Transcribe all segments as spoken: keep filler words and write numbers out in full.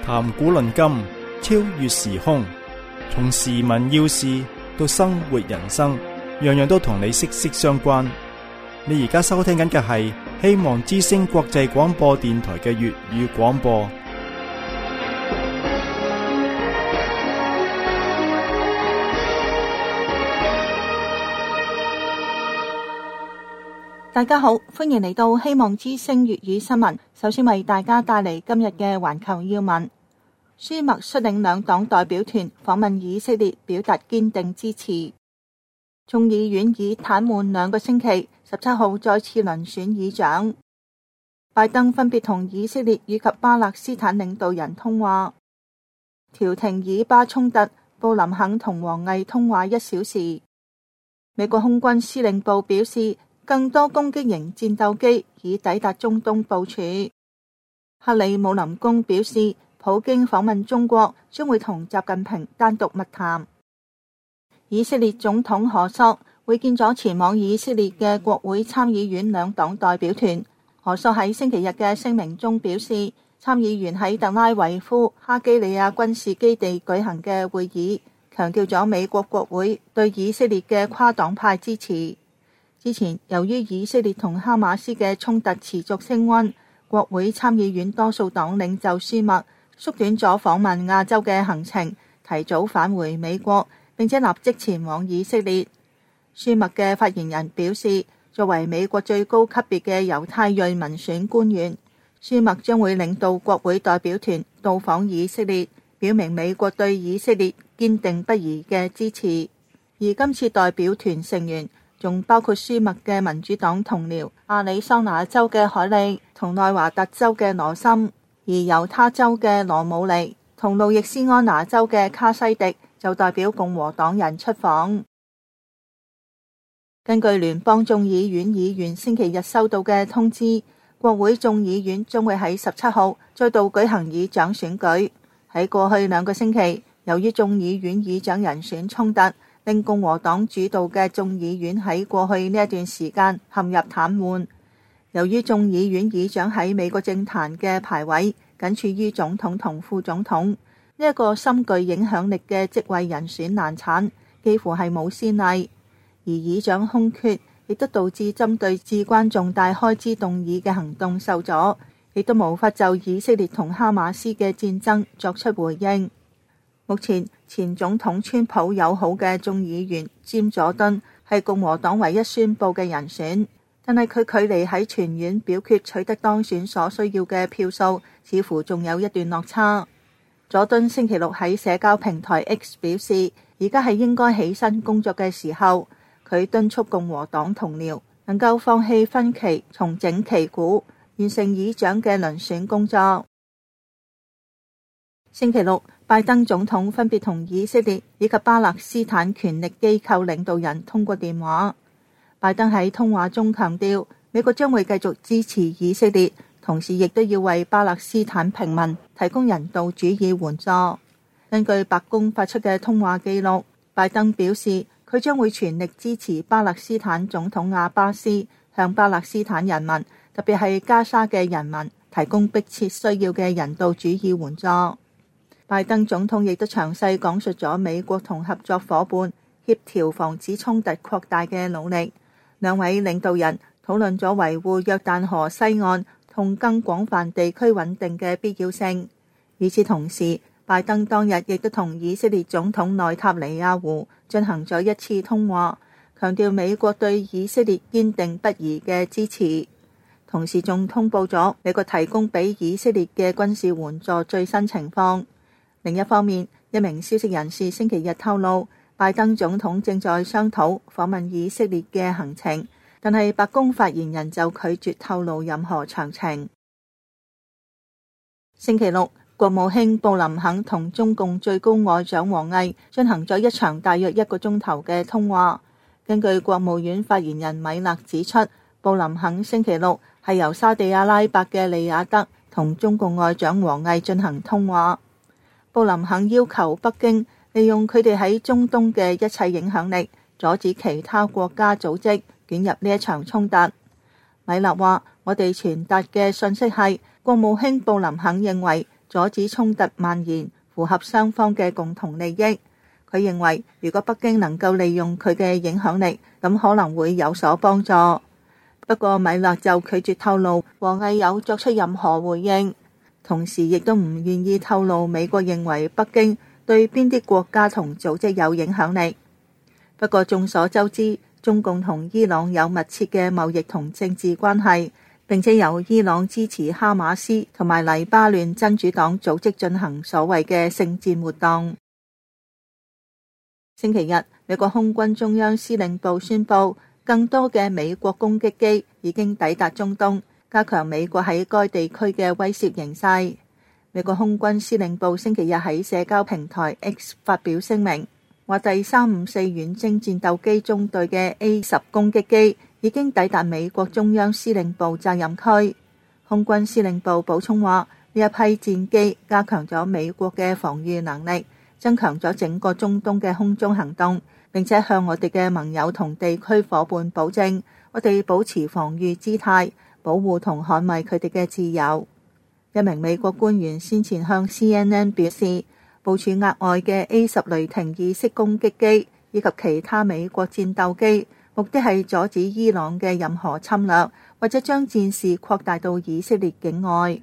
談古論今，超越時空，從時聞要事到生活人生，樣樣都同你息息相關。你而家收聽緊嘅係希望之聲國際廣播電台嘅粵語廣播。 大家好，歡迎嚟到希望之聲粵語新聞。首先為大家帶嚟今日嘅環球要聞。舒默率領兩黨代表團訪問以色列，表達堅定支持。眾議院已癱瘓兩個星期，十七號再次輪選議長。拜登分別同以色列以及巴勒斯坦領導人通話。調停以巴衝突，布林肯同王毅通話一小時。美國空軍司令部表示，更多攻擊型戰鬥機已抵達中東部署。克里姆林宮表示，普京訪問中國將會同習近平單獨密談。以色列總統何索會見咗前往以色列嘅國會參議院兩黨代表團。何索喺星期日嘅聲明中表示，參議員喺特拉維夫哈基里亞軍事基地舉行嘅會議，強調咗美國國會對以色列嘅跨黨派支持。之前由於以色列同哈馬斯嘅衝突持續升溫，國會參議院多數黨領袖舒默縮短咗訪問亞洲嘅行程，提早返回美國，並且立即前往以色列。舒默嘅發言人表示，作為美國最高級別嘅猶太裔民選官員，舒默將會領導國會代表團到訪以色列，表明美國對以色列堅定不移嘅支持。而今次代表團成員仲包括舒默嘅民主黨同僚亞利桑那州嘅海利同內華達州嘅羅森，而猶他州嘅羅姆尼同路易斯安那州嘅卡西迪就代表共和黨人出訪。根據聯邦眾議院議員星期日收到嘅通知，國會眾議院將會喺十七號再度舉行議長選舉。喺過去兩個星期，由於眾議院議長人選衝突，令共和黨主導嘅眾議院喺過去呢一段時間陷入癱瘓。由於眾議院議長喺美國政壇嘅排位僅處於總統同副總統，呢、這、一個深具影響力嘅職位人選難產，幾乎係冇先例。而議長空缺亦都導致針對至關重大開支動議嘅行動受阻，亦都無法就以色列同哈馬斯嘅戰爭作出回應。目前前總統川普友好嘅眾議員詹佐敦係共和黨唯一宣布嘅人選，但係佢距離喺全院表決取得當選所需要嘅票數似乎仲有一段落差。佐敦星期六喺社交平台 X 表示，而家係應該起身工作嘅時候。佢敦促共和黨同僚能夠放棄分歧，重整旗鼓，完成議長嘅輪選工作。星期六，拜登總統分別同以色列以及巴勒斯坦權力機構領導人通過電話。拜登喺通話中強調，美國將會繼續支持以色列，同時亦都要為巴勒斯坦平民提供人道主義援助。根據白宮發出嘅通話記錄，拜登表示，佢將會全力支持巴勒斯坦總統阿巴斯向巴勒斯坦人民，特別係加沙嘅人民，提供迫切需要嘅人道主義援助。拜登總統亦都詳細講述咗美國同合作夥伴協調防止衝突擴大嘅努力。兩位領導人討論咗維護約旦河西岸同更廣泛地區穩定嘅必要性。與此同時，拜登當日亦都同以色列總統內塔尼亞胡進行咗一次通話，強調美國對以色列堅定不移嘅支持，同時仲通報咗美國提供俾以色列嘅軍事援助最新情況。另一方面，一名消息人士星期日透露，拜登總統正在商討訪問以色列嘅行程，但係白宮發言人就拒絕透露任何詳情。星期六，國務卿布林肯同中共最高外長王毅進行咗一場大約一個鐘頭嘅通話。根據國務院發言人米勒指出，布林肯星期六係由沙地阿拉伯嘅利雅得同中共外長王毅進行通話。布林肯要求北京利用佢哋喺中東嘅一切影響力，阻止其他國家組織捲入呢一場衝突。米勒話：我哋傳達嘅信息係，國務卿布林肯認為阻止衝突蔓延，符合雙方嘅共同利益。佢認為，如果北京能夠利用佢嘅影響力，咁可能會有所幫助。不過米勒就拒絕透露王毅有作出任何回應，同時亦都唔願意透露美國認為北京對邊啲國家同組織有影響力。不過眾所周知，中共同伊朗有密切嘅貿易同政治關係，並且由伊朗支持哈馬斯同埋黎巴嫩真主黨組織進行所謂嘅聖戰活動。星期日，美國空軍中央司令部宣布，更多嘅美國攻擊機已經抵達中東，加強美國喺該地區嘅威懾形勢。美國空軍司令部星期日喺社交平台 X 發表聲明，話第三五四遠征戰鬥機中隊嘅 A 十攻擊機已經抵達美國中央司令部責任區。空軍司令部補充話，呢一批戰機加強咗美國嘅防禦能力，增強咗整個中東嘅空中行動，並且向我哋嘅盟友同地區夥伴保證，我哋保持防禦姿態，保護同捍衛佢哋嘅自由。一名美國官員先前向 C N N 表示，部署額外嘅 A 十雷霆二式攻擊機以及其他美國戰鬥機，目的係阻止伊朗嘅任何侵略，或者將戰事擴大到以色列境外。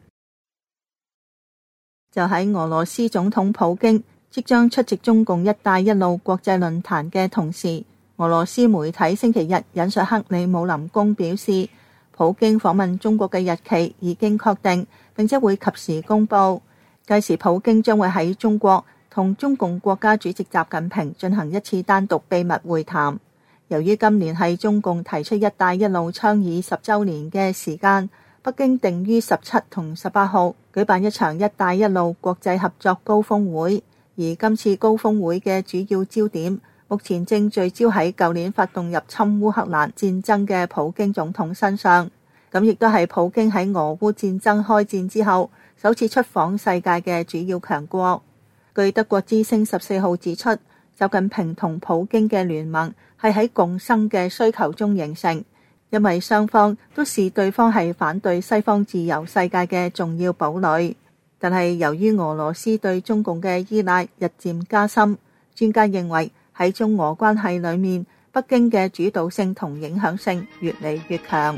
就喺俄羅斯總統普京即將出席中共一帶一路國際論壇嘅同時，俄羅斯媒體星期日引述克里姆林宮表示，普京訪問中國嘅日期已經確定，並且會及時公佈。屆時普京將會喺中國同中共國家主席習近平進行一次單獨秘密會談。由於今年係中共提出一帶一路倡議十週年嘅時間，北京定於十七同十八號舉辦一場一帶一路國際合作高峰會。而今次高峰會嘅主要焦點，目前正聚焦喺舊年發動入侵烏克蘭戰爭嘅普京總統身上。咁亦都係普京喺俄烏戰爭開戰之後首次出訪世界嘅主要強國。據德國之聲十四號指出，習近平同普京嘅聯盟係喺共生嘅需求中形成，因為雙方都視對方係反對西方自由世界嘅重要堡壘。但係由於俄羅斯對中共嘅依賴日漸加深，專家認為喺中俄關係裏面，北京嘅主導性同影響性越嚟越強。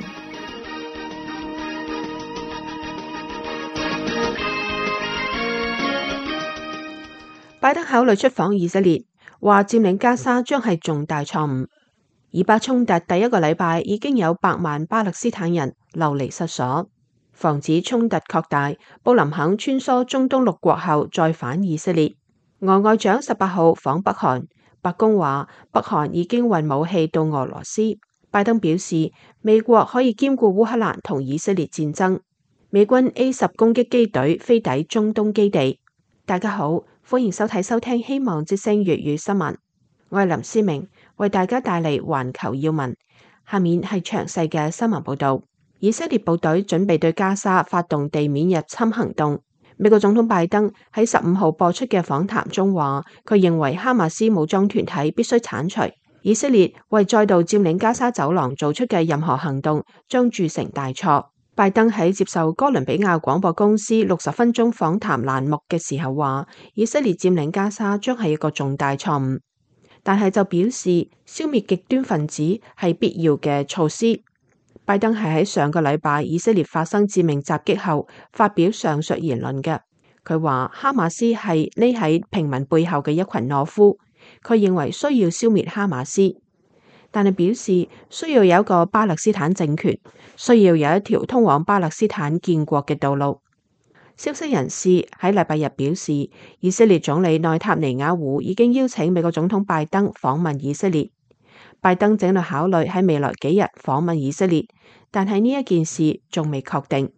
拜登考慮出訪以色列，話佔領加沙將係重大錯誤。以巴衝突第一個禮拜已經有百萬巴勒斯坦人流離失所，防止衝突擴大，布林肯穿梭中東六國後再返以色列。俄外長十八號訪北韓，白宮話北韓已經運武器到俄羅斯。拜登表示，美國可以兼顧烏克蘭同以色列戰爭。美軍 A 十攻擊機隊飛抵中東基地。大家好，歡迎收睇收聽希望之聲粵語新聞，我係林思明，為大家帶嚟環球要聞。下面係詳細嘅新聞報道。以色列部隊準備對加沙發動地面入侵行動。美國總統拜登喺十五號播出嘅訪談中話，佢認為哈馬斯武裝團體必須剷除。以色列為再度佔領加沙走廊做出嘅任何行動，將鑄成大錯。拜登喺接受哥倫比亞廣播公司六十分鐘訪談欄目嘅時候話，以色列佔領加沙將係一個重大錯誤，但係就表示消滅極端分子係必要嘅措施。拜登係喺上個禮拜以色列發生致命襲擊後發表上述言論嘅。佢話哈馬斯係匿喺平民背後嘅一群懦夫，佢認為需要消滅哈馬斯。但係表示需要有一個巴勒斯坦政權，需要有一條通往巴勒斯坦建國嘅道路。消息人士喺禮拜日表示，以色列總理內塔尼亞胡已經邀請美國總統拜登訪問以色列。拜登正在考慮喺未來幾日訪問以色列，但係呢一件事仲未確定。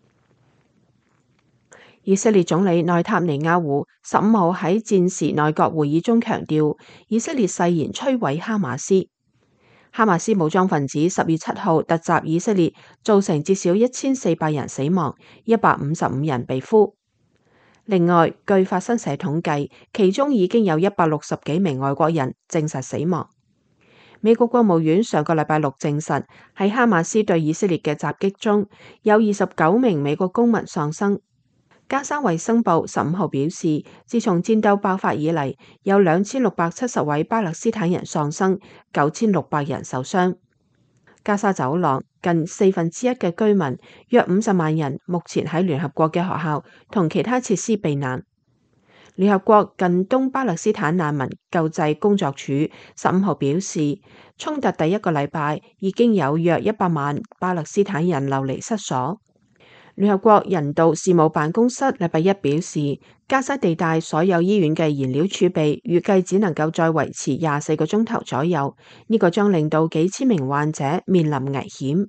以色列總理內塔尼亞胡十五號喺戰時內閣會議中強調，以色列誓言摧毀哈馬斯。哈馬斯武裝分子十月七號突襲以色列，造成至少一千四百人死亡，一百五十五人被俘。另外，據法新社統計，其中已經有一百六十幾名外國人證實死亡。美國國務院上個禮拜六證實，喺哈馬斯對以色列嘅襲擊中，有二十九名美國公民喪生。 加沙衛生部十五號表示，自從戰鬥爆發以嚟，有兩千六百七十位巴勒斯坦人喪生，九千六百人受傷。加沙走廊近四分之一嘅居民，約五十萬人，目前喺聯合國嘅學校同其他設施避難。聯合國近東巴勒斯坦難民救濟工作處十五號表示，衝突第一個禮拜已經有約一百萬巴勒斯坦人流離失所。聯合國人道事務辦公室禮拜一表示，加沙地帶所有醫院嘅燃料儲備預計只能夠再維持廿四個鐘頭左右，呢、這個將令到幾千名患者面臨危險。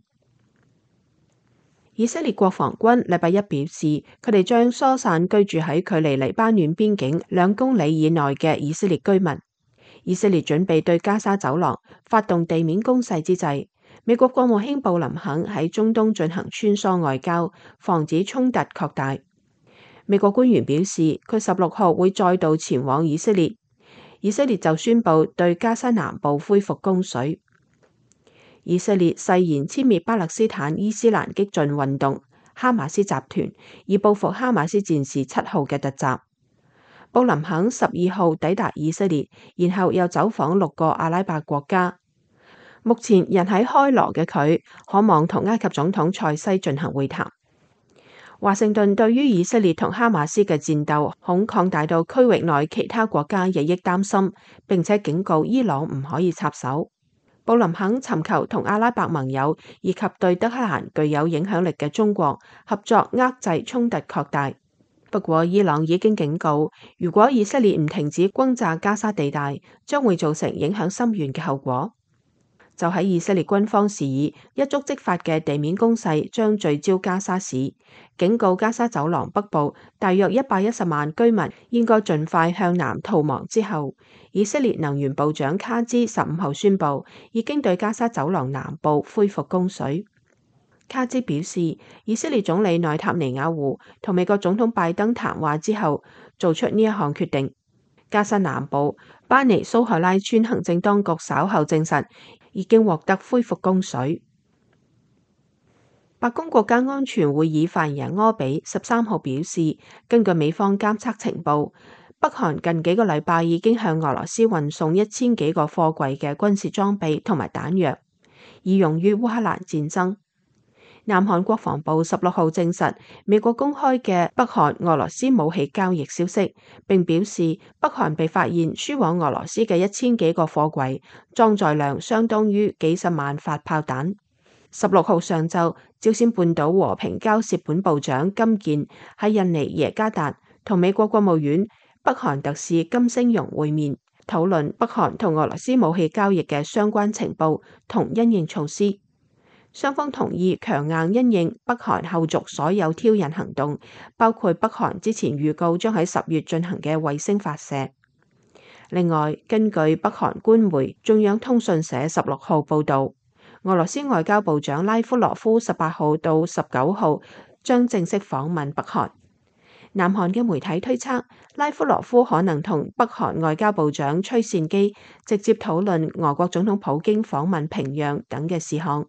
以色列國防軍禮拜一表示，佢哋將疏散居住喺距離黎巴嫩邊境兩公里以內嘅以色列居民。以色列準備對加沙走廊發動地面攻勢之際，美國國務卿布林肯喺中東進行穿梭外交，防止衝突擴大。美國官員表示，佢十六號會再度前往以色列。以色列就宣布對加沙南部恢復供水。以色列誓言殲滅巴勒斯坦伊斯蘭激進運動哈馬斯集團，以報復哈馬斯戰士七號嘅突襲。布林肯十二號抵達以色列，然後又走訪六個阿拉伯國家。目前人喺開羅嘅佢，可望同埃及總統塞西進行會談。華盛頓對於以色列同哈馬斯嘅戰鬥恐擴大到區域內其他國家日益擔心，並且警告伊朗唔可以插手。布林肯尋求同阿拉伯盟友以及對德黑蘭具有影響力嘅中國合作，遏制衝突擴大。不過伊朗已經警告，如果以色列唔停止轟炸加沙地帶，將會造成影響深遠嘅後果。就喺以色列軍方示意一觸即發嘅地面攻勢將聚焦加沙市，警告加沙走廊北部大約一百一十萬居民應該盡快向南逃亡之後，以色列能源部長卡茲十五號宣布已經對加沙走廊南部恢復供水。卡茲表示，以色列總理內塔尼亞胡同美國總統拜登談話之後做出呢一項決定。加沙南部巴尼蘇海拉村行政當局稍後證實已經獲得恢復供水。白宮國家安全會議發言人柯比十三號表示，根據美方監測情報，北韓近幾個禮拜已經向俄羅斯運送一千幾個貨櫃嘅軍事裝備同埋彈藥，以用於烏克蘭戰爭。南韓國防部十六號證實美國公開嘅北韓俄羅斯武器交易消息，並表示北韓被發現輸往俄羅斯嘅一千幾個貨櫃，裝載量相當於幾十萬發炮彈。十六號上晝，朝鮮半島和平交涉本部長金健喺印尼耶加達同美國國務院北韓特使金星榮會面，討論北韓同俄羅斯武器交易嘅相關情報同因應措施。雙方同意強硬因應北韓後續所有挑釁行動，包括北韓之前預告將喺十月進行嘅衛星發射。另外，根據北韓官媒中央通訊社十六號報導，俄羅斯外交部長拉夫羅夫十八號到十九號將正式訪問北韓。南韓嘅媒體推測，拉夫羅夫可能同北韓外交部長崔善基直接討論俄國總統普京訪問平壤等嘅事項。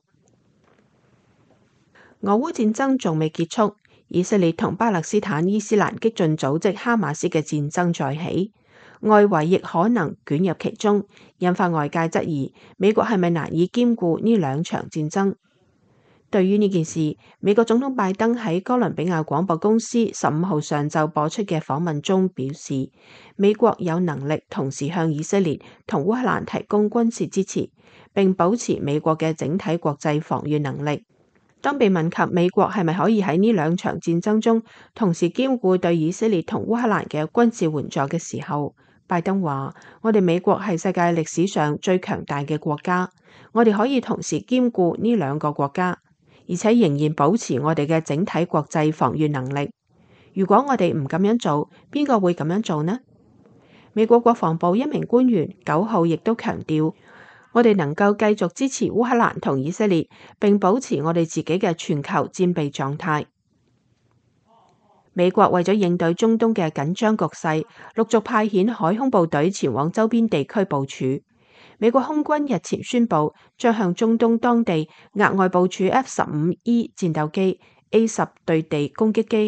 俄烏戰爭仲未結束，以色列同巴勒斯坦伊斯蘭激進組織哈馬斯嘅戰爭再起，外圍亦可能捲入其中，引發外界質疑美國係咪難以兼顧呢兩場戰爭。對於呢件事，美國總統拜登喺哥倫比亞廣播公司十五號上晝播出嘅訪問中表示，美國有能力同時向以色列同烏克蘭提供軍事支持，並保持美國嘅整體國際防禦能力。當被問及美國係咪可以喺呢兩場戰爭中同時兼顧對以色列同烏克蘭嘅軍事援助嘅時候，拜登話：我哋美國係世界歷史上最強大嘅國家，我哋可以同時兼顧呢兩個國家，而且仍然保持我哋嘅整體國際防禦能力。如果我哋唔咁樣做，邊個會咁樣做呢？美國國防部一名官員九號亦都強調，我哋能夠繼續支持烏克蘭同以色列，並保持我哋自己嘅全球戰備狀態。美國為咗應對中東嘅緊張局勢，陸續派遣海空部隊前往周邊地區部署。美國空軍日前宣布，將向中東當地額外部署 F 十五 E 戰鬥機、A 十對地攻擊機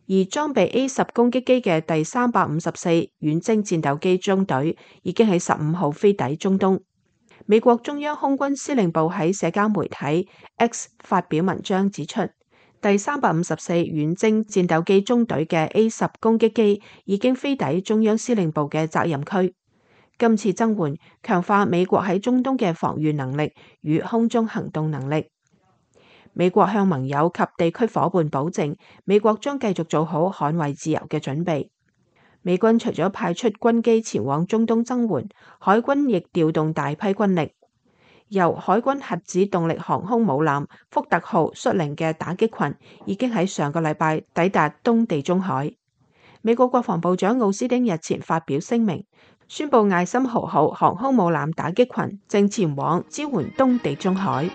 而裝備 A 十攻擊機嘅第三百五十四遠征戰鬥機中隊已經喺十五號飛抵中東。美國中央空軍司令部喺社交媒體 X 發表文章指出，第三百五十四遠征戰鬥機中隊嘅 A 十攻擊機已經飛抵中央司令部嘅責任區。今次增援強化美國喺中東嘅防禦能力與空中行動能力。美國向盟友及地區夥伴保證，美國將繼續做好捍衛自由嘅準備。美軍除咗派出軍機前往中東增援，海軍亦調動大批軍力。由海軍核子動力航空母艦福特號率領嘅打擊群已經喺上個禮拜抵達東地中海。美國國防部長奧斯汀日前發表聲明，宣布艾森豪號航空母艦打擊群正前往支援東地中海。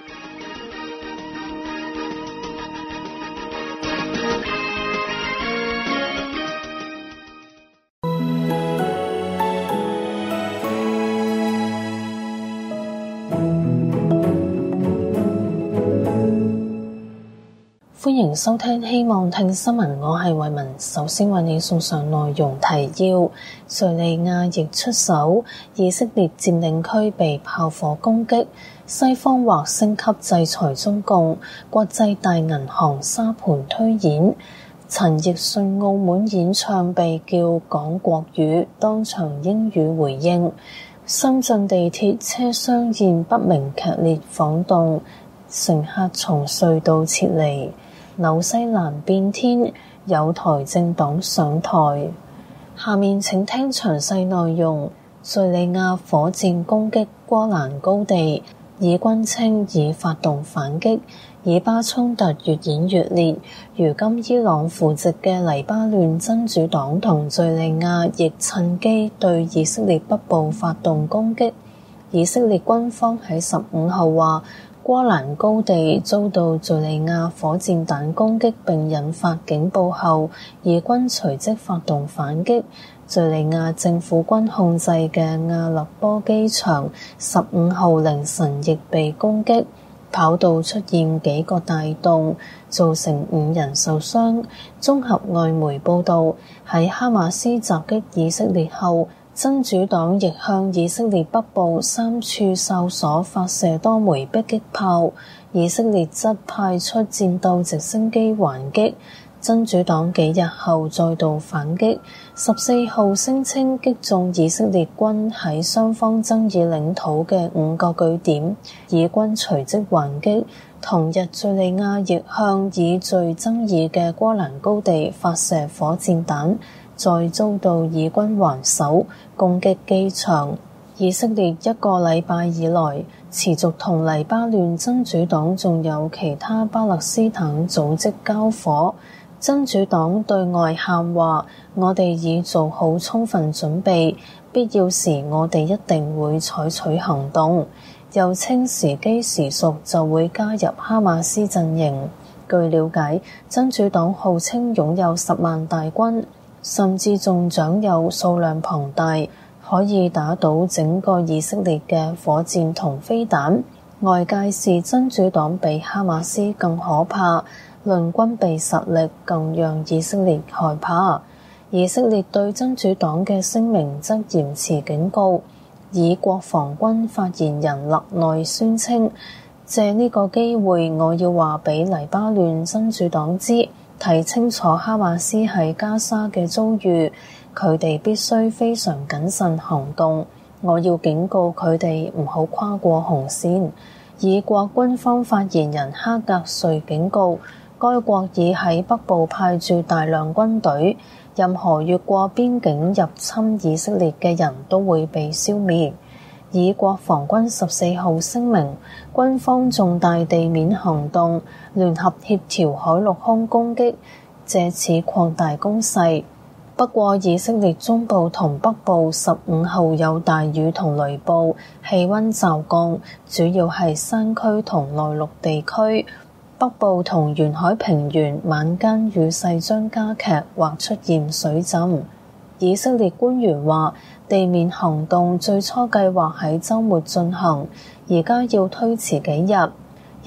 歡迎收聽希望聽新聞，我係慧文。首先為你送上內容提要：敘利亞亦出手，以色列佔領區被炮火攻擊，西方或升級制裁中共，國際大銀行沙盤推演。陳奕迅澳門演唱被叫講國語，當場英語回應。深圳地鐵車廂現不明劇烈晃動，乘客從隧道撤離。紐西蘭變天，有台政黨上台。下面請聽詳細內容。敘利亞火箭攻擊戈蘭高地，以軍稱已發動反擊，以巴衝突越演越烈。如今伊朗扶植嘅黎巴嫩真主黨同敘利亞亦趁機對以色列北部發動攻擊。以色列軍方喺十五號話，戈蘭高地遭到敘利亞火箭彈攻擊並引發警報後，以軍隨即發動反擊。敘利亞政府軍控制嘅阿勒波機場十五號凌晨亦被攻擊，跑道出現幾個大洞，造成五人受傷。綜合外媒報導，喺哈馬斯襲擊以色列後，真主黨亦向以色列北部三處哨所發射多枚迫擊炮，以色列則派出戰鬥直升機還擊。真主黨幾日後再度反擊，十四號聲稱擊中以色列軍喺雙方爭議領土嘅五個據點，以軍隨即還擊。同日，敘利亞亦向以最爭議嘅戈蘭高地發射火箭彈，再遭到以軍還手攻擊機場。以色列一個禮拜以來持續同黎巴嫩真主黨仲有其他巴勒斯坦組織交火。真主黨對外喊話，我哋已做好充分準備，必要時我哋一定會採取行動。又稱時機時熟就會加入哈馬斯陣營。據了解，真主黨號稱擁有十萬大軍，甚至仲掌有數量龐大，可以打倒整個以色列嘅火箭同飛彈。外界視真主黨比哈馬斯更可怕，論軍備實力更讓以色列害怕。以色列對真主黨嘅聲明則嚴詞警告，以國防軍發言人勒內宣稱，借呢個機會我要話俾黎巴嫩真主黨知，睇清楚哈馬斯喺加沙嘅遭遇，佢哋必須非常謹慎行動。我要警告佢哋唔好跨過紅線。以國軍方發言人哈格瑞警告，該國已喺北部派駐大量軍隊，任何越過邊境入侵以色列嘅人都會被消滅。以國防軍十四號聲明，軍方重大地面行動，聯合協調海陸空攻擊，藉此擴大攻勢。不過，以色列中部同北部十五號有大雨同雷暴，氣溫驟降，主要係山區同內陸地區。北部同沿海平原晚間雨勢將加劇或出現水浸。以色列官員話，地面行動最初計劃喺週末進行，而家要推遲幾日，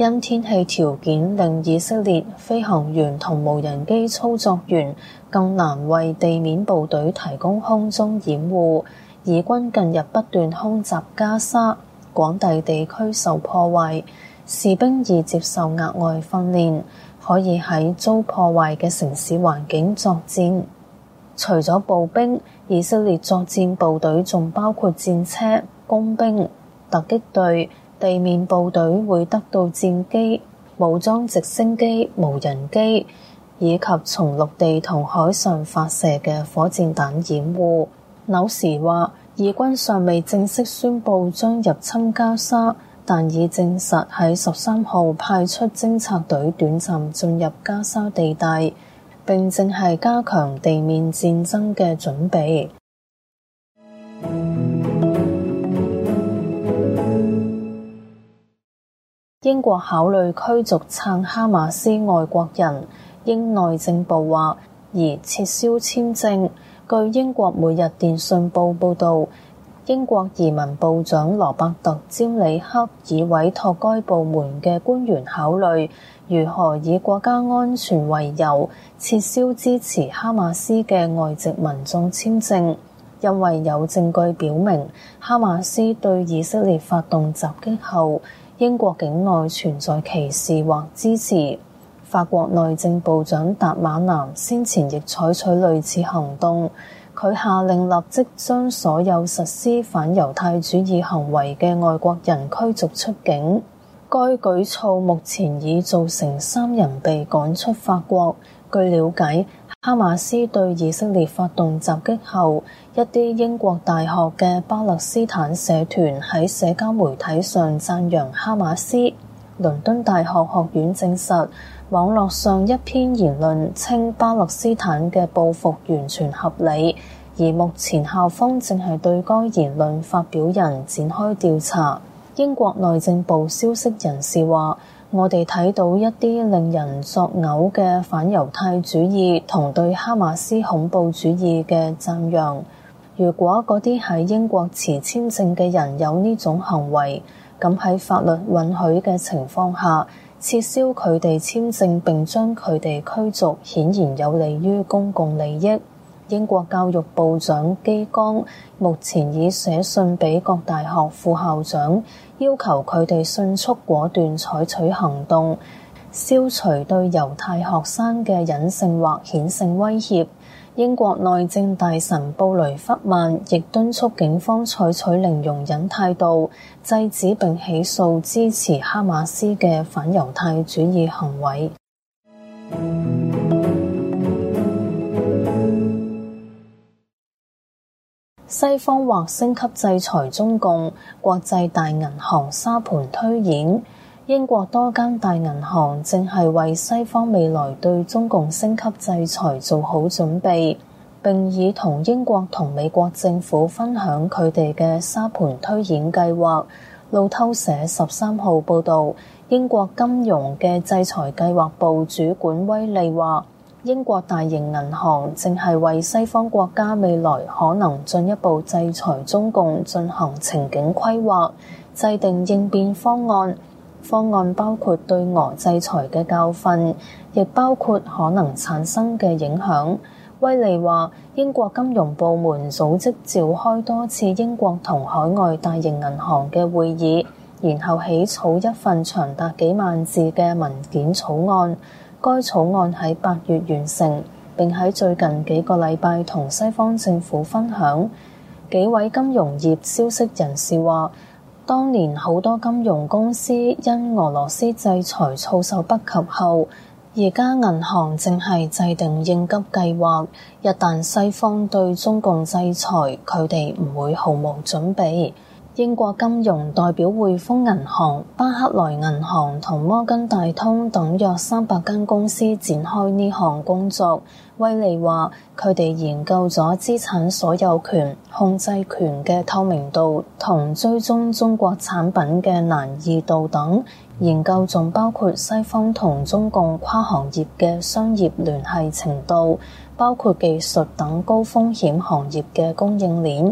因天氣條件令以色列飛行員同無人機操作員更難為地面部隊提供空中掩護，以軍近日不斷空襲加沙，廣大地區受破壞，士兵已接受額外訓練，可以喺遭破壞嘅城市環境作戰。除咗步兵，以色列作戰部隊仲包括戰車、工兵、突擊隊。地面部隊會得到戰機、武裝直升機、無人機，以及從陸地同海上發射嘅火箭彈掩護。紐時話，以軍尚未正式宣布將入侵加沙，但已證實喺十三號派出偵察隊短暫進入加沙地帶，並正係加強地面戰爭嘅準備。英國考慮驅逐撐哈馬斯外國人，英內政部話而撤銷簽證。據英國每日電訊報報導，英國移民部長羅伯特·詹里克已委託該部門嘅官員考慮如何以國家安全為由撤銷支持哈馬斯嘅外籍民眾簽證，因為有證據表明哈馬斯對以色列發動襲擊後，英國境內存在歧視或支持。法國內政部長達馬南先前亦採取類似行動，佢下令立即將所有實施反猶太主義行為嘅外國人驅逐出境。該舉措目前已造成三人被趕出法國。據了解，哈馬斯對以色列發動襲擊後，一啲英國大學嘅巴勒斯坦社團喺社交媒體上讚揚哈馬斯。倫敦大學學院證實，網絡上一篇言論稱巴勒斯坦嘅報復完全合理，而目前校方正係對該言論發表人展開調查。英國內政部消息人士話，我哋睇到一啲令人作嘔嘅反猶太主義同對哈馬斯恐怖主義嘅讚揚。如果嗰啲喺英國持簽證嘅人有呢種行為，咁喺法律允許嘅情況下，撤銷佢哋簽證並將佢哋驅逐，顯然有利於公共利益。英國教育部長基剛目前已寫信俾各大學副校長，要求佢哋迅速果斷採取行動，消除對猶太學生嘅隱性或顯性威脅。英國內政大臣布雷弗曼亦敦促警方採取零容忍態度，制止並起訴支持哈馬斯嘅反猶太主義行為。西方或升級制裁中共，國際大銀行沙盤推演。英國多間大銀行正係為西方未來對中共升級制裁做好準備，並已同英國同美國政府分享佢哋嘅沙盤推演計劃。路透社十三號報導，英國金融嘅制裁計劃部主管威利話，英國大型銀行正係為西方國家未來可能進一步制裁中共進行情景規劃，制定應變方案。方案包括對俄制裁嘅教訓，亦包括可能產生嘅影響。威利話，英國金融部門組織召開多次英國同海外大型銀行嘅會議，然後起草一份長達幾萬字嘅文件草案。該草案喺八月完成，並喺最近幾個禮拜同西方政府分享。幾位金融業消息人士話，當年好多金融公司因俄羅斯制裁措手不及後，而家銀行正係制定應急計劃，一旦西方對中共制裁，佢哋唔會毫無準備。英國金融代表匯豐銀行、巴克萊銀行同摩根大通等約三百間公司展開呢項工作。威利話，佢哋研究咗資產所有權、控制權嘅透明度同追蹤中國產品嘅難易度等。研究仲包括西方同中共跨行業嘅商業聯繫程度，包括技術等高風險行業嘅供應鏈。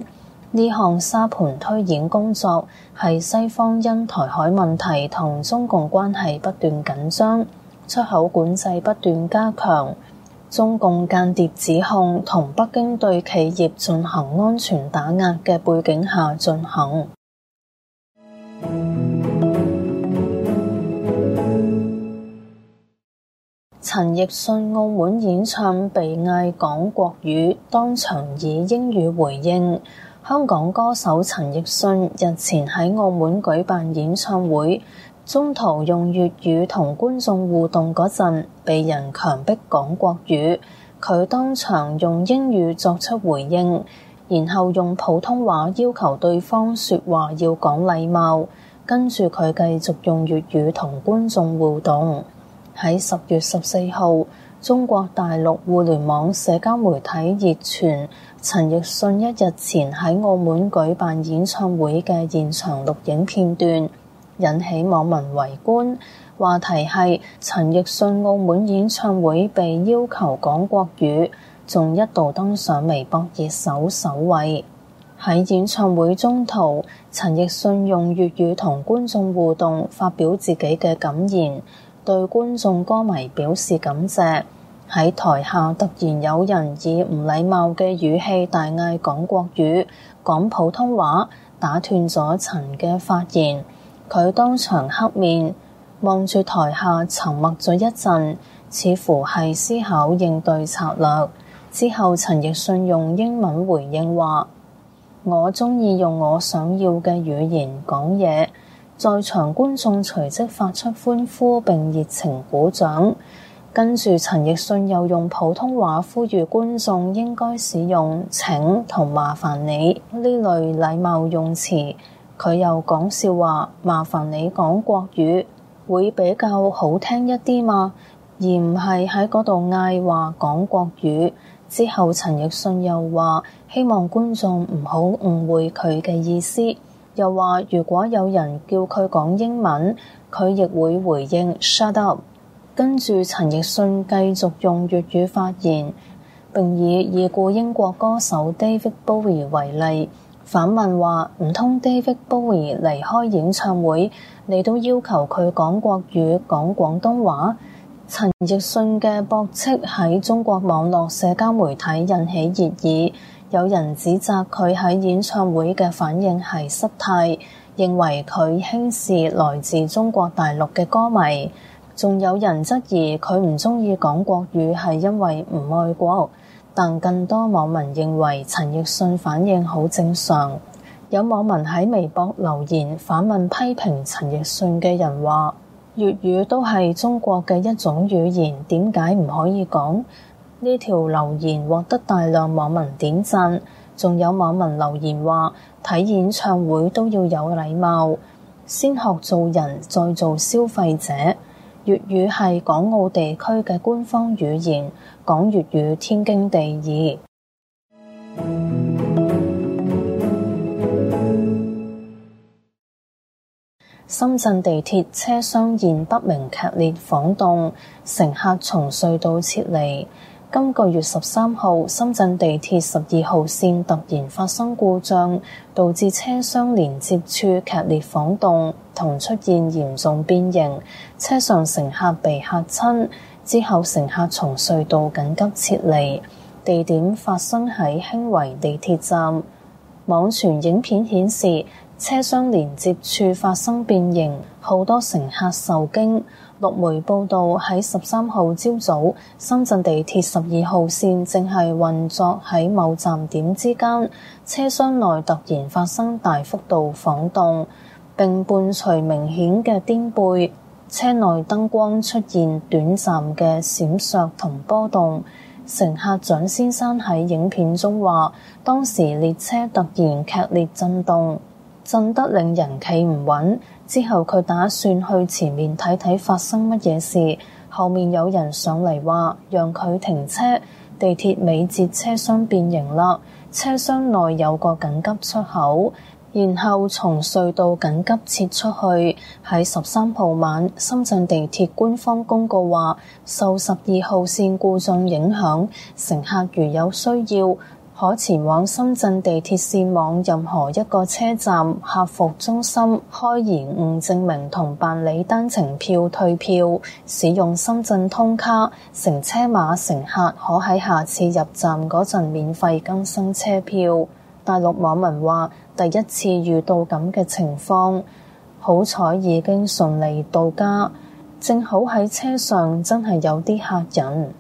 呢項沙盤推演工作係西方因台海問題同中共關係不斷緊張、出口管制不斷加強、中共間諜指控同北京對企業進行安全打壓嘅背景下進行。陳奕迅澳門演唱被嗌講國語，當場以英語回應。香港歌手陳奕迅日前喺澳門舉辦演唱會，中途用粵語同觀眾互動嗰陣，被人強迫講國語，佢當場用英語作出回應，然後用普通話要求對方說話要講禮貌，跟住佢繼續用粵語同觀眾互動。喺十月十四號，中國大陸互聯網社交媒體熱傳陳奕迅一日前喺澳門舉辦演唱會嘅現場錄影片段，引起網民圍觀。話題係陳奕迅澳門演唱會被要求講國語，仲一度登上微博熱搜首位。喺演唱會中途，陳奕迅用粵語同觀眾互動，發表自己嘅感言，對觀眾歌迷表示感謝。喺台下突然有人以唔禮貌嘅語氣大嗌講國語、講普通話，打斷咗陳嘅發言。佢當場黑面，望住台下沉默咗一陣，似乎係思考應對策略。之後陳奕迅用英文回應話：我鍾意用我想要嘅語言講嘢。在場觀眾隨即發出歡呼並熱情鼓掌，跟住陳奕迅又用普通話呼籲觀眾應該使用請同麻煩你呢類禮貌用詞。佢又講笑話，麻煩你講國語會比較好聽一啲嘛，而唔係喺嗰度嗌話講國語。之後陳奕迅又話希望觀眾唔好誤會佢嘅意思。又話如果有人叫佢講英文，佢亦會回應 shut up。跟住陳奕迅繼續用粵語發言，並以已故英國歌手 David Bowie 為例，反問話唔通 David Bowie 離開演唱會，你都要求佢講國語、講廣東話？陳奕迅嘅駁斥喺中國網絡社交媒體引起熱議。有人指責佢喺演唱會嘅反應係失態，認為佢輕視來自中國大陸嘅歌迷。仲有人質疑佢唔鍾意講國語係因為唔愛國，但更多網民認為陳奕迅反應好正常。有網民喺微博留言反問批評陳奕迅嘅人話：粵語都係中國嘅一種語言，點解唔可以講？呢條留言獲得大量網民點讚，仲有網民留言話睇演唱會都要有禮貌，先學做人再做消費者。粵語係港澳地區嘅官方語言，講粵語天經地義。深圳地鐵車廂現不明劇烈晃動，乘客從隧道撤離。今個月十三號，深圳地鐵十二號線突然發生故障，導致車廂連接處劇烈晃動，同出現嚴重變形，車上乘客被嚇親。之後乘客從隧道緊急撤離，地點發生喺輕圍地鐵站。網傳影片顯示，車廂連接處發生變形，好多乘客受驚。陸媒報道喺十三號朝早，深圳地鐵十二號線正係運作喺某站點之間，車廂內突然發生大幅度晃動，並伴隨明顯嘅顛背，車內燈光出現短暫嘅閃爍同波動。乘客蔣先生喺影片中話，當時列車突然劇烈震動，震得令人企唔穩。之後佢打算去前面睇睇發生乜嘢事，後面有人上嚟話讓佢停車，地鐵尾節車廂變形啦，車廂內有個緊急出口，然後從隧道緊急撤出去。喺十三號晚，深圳地鐵官方公告話，受十二號線故障影響，乘客如有需要， 可前往深圳地鐵線網任何一個車站客服中心開延誤證明同辦理單程票退票，使用深圳通卡，乘車碼乘客可喺下次入站嗰陣免費更新車票。大陸網民話第一次遇到咁嘅情況，好彩已經順利到家，正好喺車上真係有啲嚇人。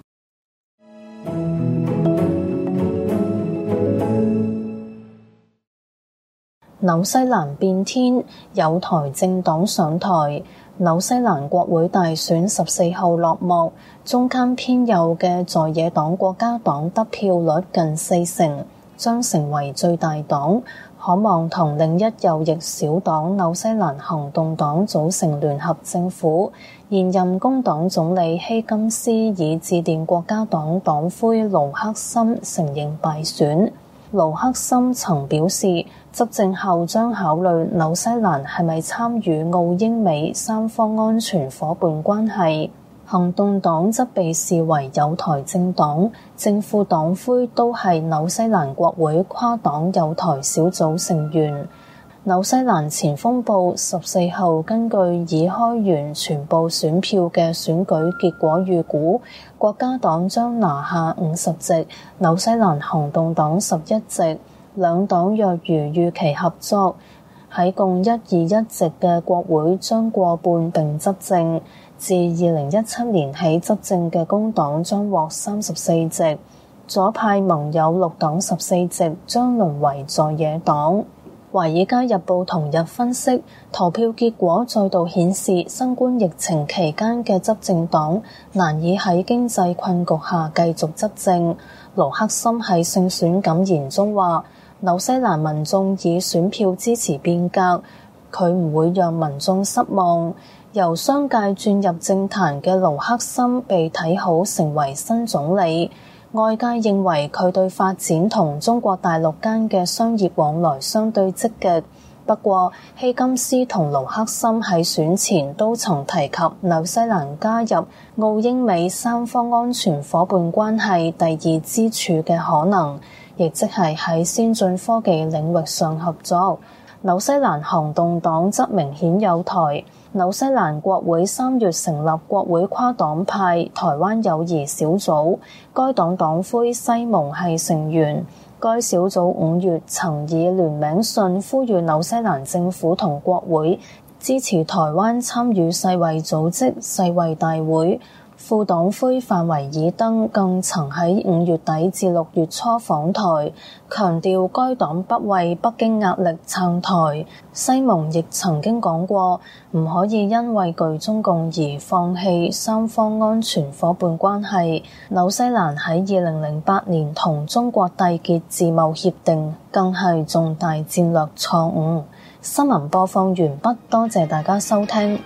紐西蘭變天，有台政黨上台。紐西蘭國會大選十四號落幕，中間偏右嘅在野黨國家黨得票率近四成，將成為最大黨，可望同另一右翼小黨紐西蘭行動黨組成聯合政府。現任工黨總理希金斯已致電國家黨黨魁盧克森承認敗選。盧克森曾表示，執政後將考慮紐西蘭係咪參與澳英美三方安全夥伴關係。行動黨則被視為有台政黨，正副黨魁都係紐西蘭國會跨黨有台小組成員。紐西蘭前鋒報十四號根據已開完全部選票嘅選舉結果預估，國家黨將拿下五十席，紐西蘭行動黨十一席。兩黨若如預期合作，喺共一二一席嘅國會將過半並執政。自二零一七年起執政嘅工黨將獲三十四席，左派盟友綠黨十四席將淪為在野黨。《華爾街日報》同日分析，投票結果再度顯示，新冠疫情期間嘅執政黨難以喺經濟困局下繼續執政。盧克森喺勝選感言中話，紐西蘭民眾以選票支持變革，佢唔會讓民眾失望。由商界轉入政壇嘅盧克森被睇好成為新總理。外界認為佢對發展同中國大陸間嘅商業往來相對積極。不過，希金斯同盧克森喺選前都曾提及紐西蘭加入澳英美三方安全夥伴關係第二支柱嘅可能，亦即係喺先進科技領域上合作。紐西蘭行動黨則明顯有台。紐西蘭國會三月成立國會跨黨派台灣友誼小組，該黨黨魁西蒙係成員。該小組五月曾以聯名信呼籲紐西蘭政府同國會支持台灣參與世衛組織世衛大會。副黨魁范維爾登更曾喺五月底至六月初訪台，強調該黨不為北京壓力撐台。西蒙亦曾經講過，唔可以因為懼中共而放棄三方安全夥伴關係。紐西蘭喺二零零八年同中國締結自貿協定，更係重大戰略錯誤。新聞播放完畢，多謝大家收聽。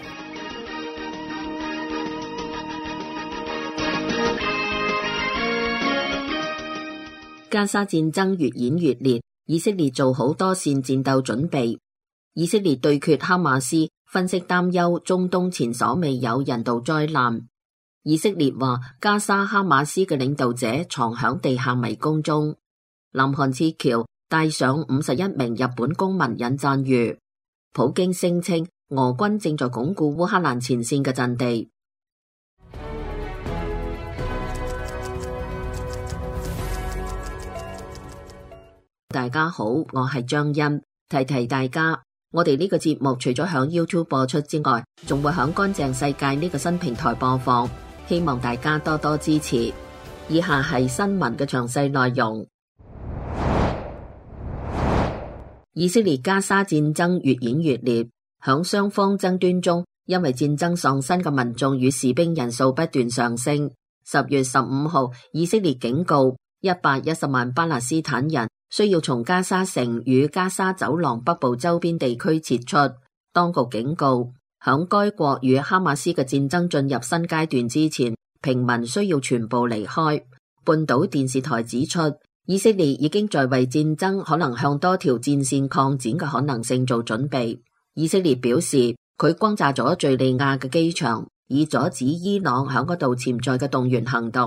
加沙戰爭越演越烈，以色列做好多線戰鬥準備。以色列對決哈馬斯，分析擔憂中東前所未有人道災難。以色列話加沙哈馬斯嘅領導者藏響地下迷宮中。南韓撤僑帶上五十一名日本公民引讚譽。普京聲稱俄軍正在鞏固烏克蘭前線嘅陣地。大家好，我係張欣，提提大家，我哋呢個節目除咗響 YouTube 播出之外，仲會響乾淨世界呢個新平台播放，希望大家多多支持。以下係新聞嘅詳細內容。以色列加沙戰爭越演越烈，響雙方爭端中，因為戰爭喪生嘅民眾與士兵人數不斷上升。十月十五號，以色列警告一百一十萬巴勒斯坦人需要從加沙城與加沙走廊北部周邊地區撤出。當局警告，響該國與哈馬斯嘅戰爭進入新階段之前，平民需要全部離開。半島電視台指出，以色列已經在為戰爭可能向多條戰線擴展嘅可能性做準備。以色列表示，佢轟炸咗敘利亞嘅機場，以阻止伊朗響嗰度潛在嘅動員行動。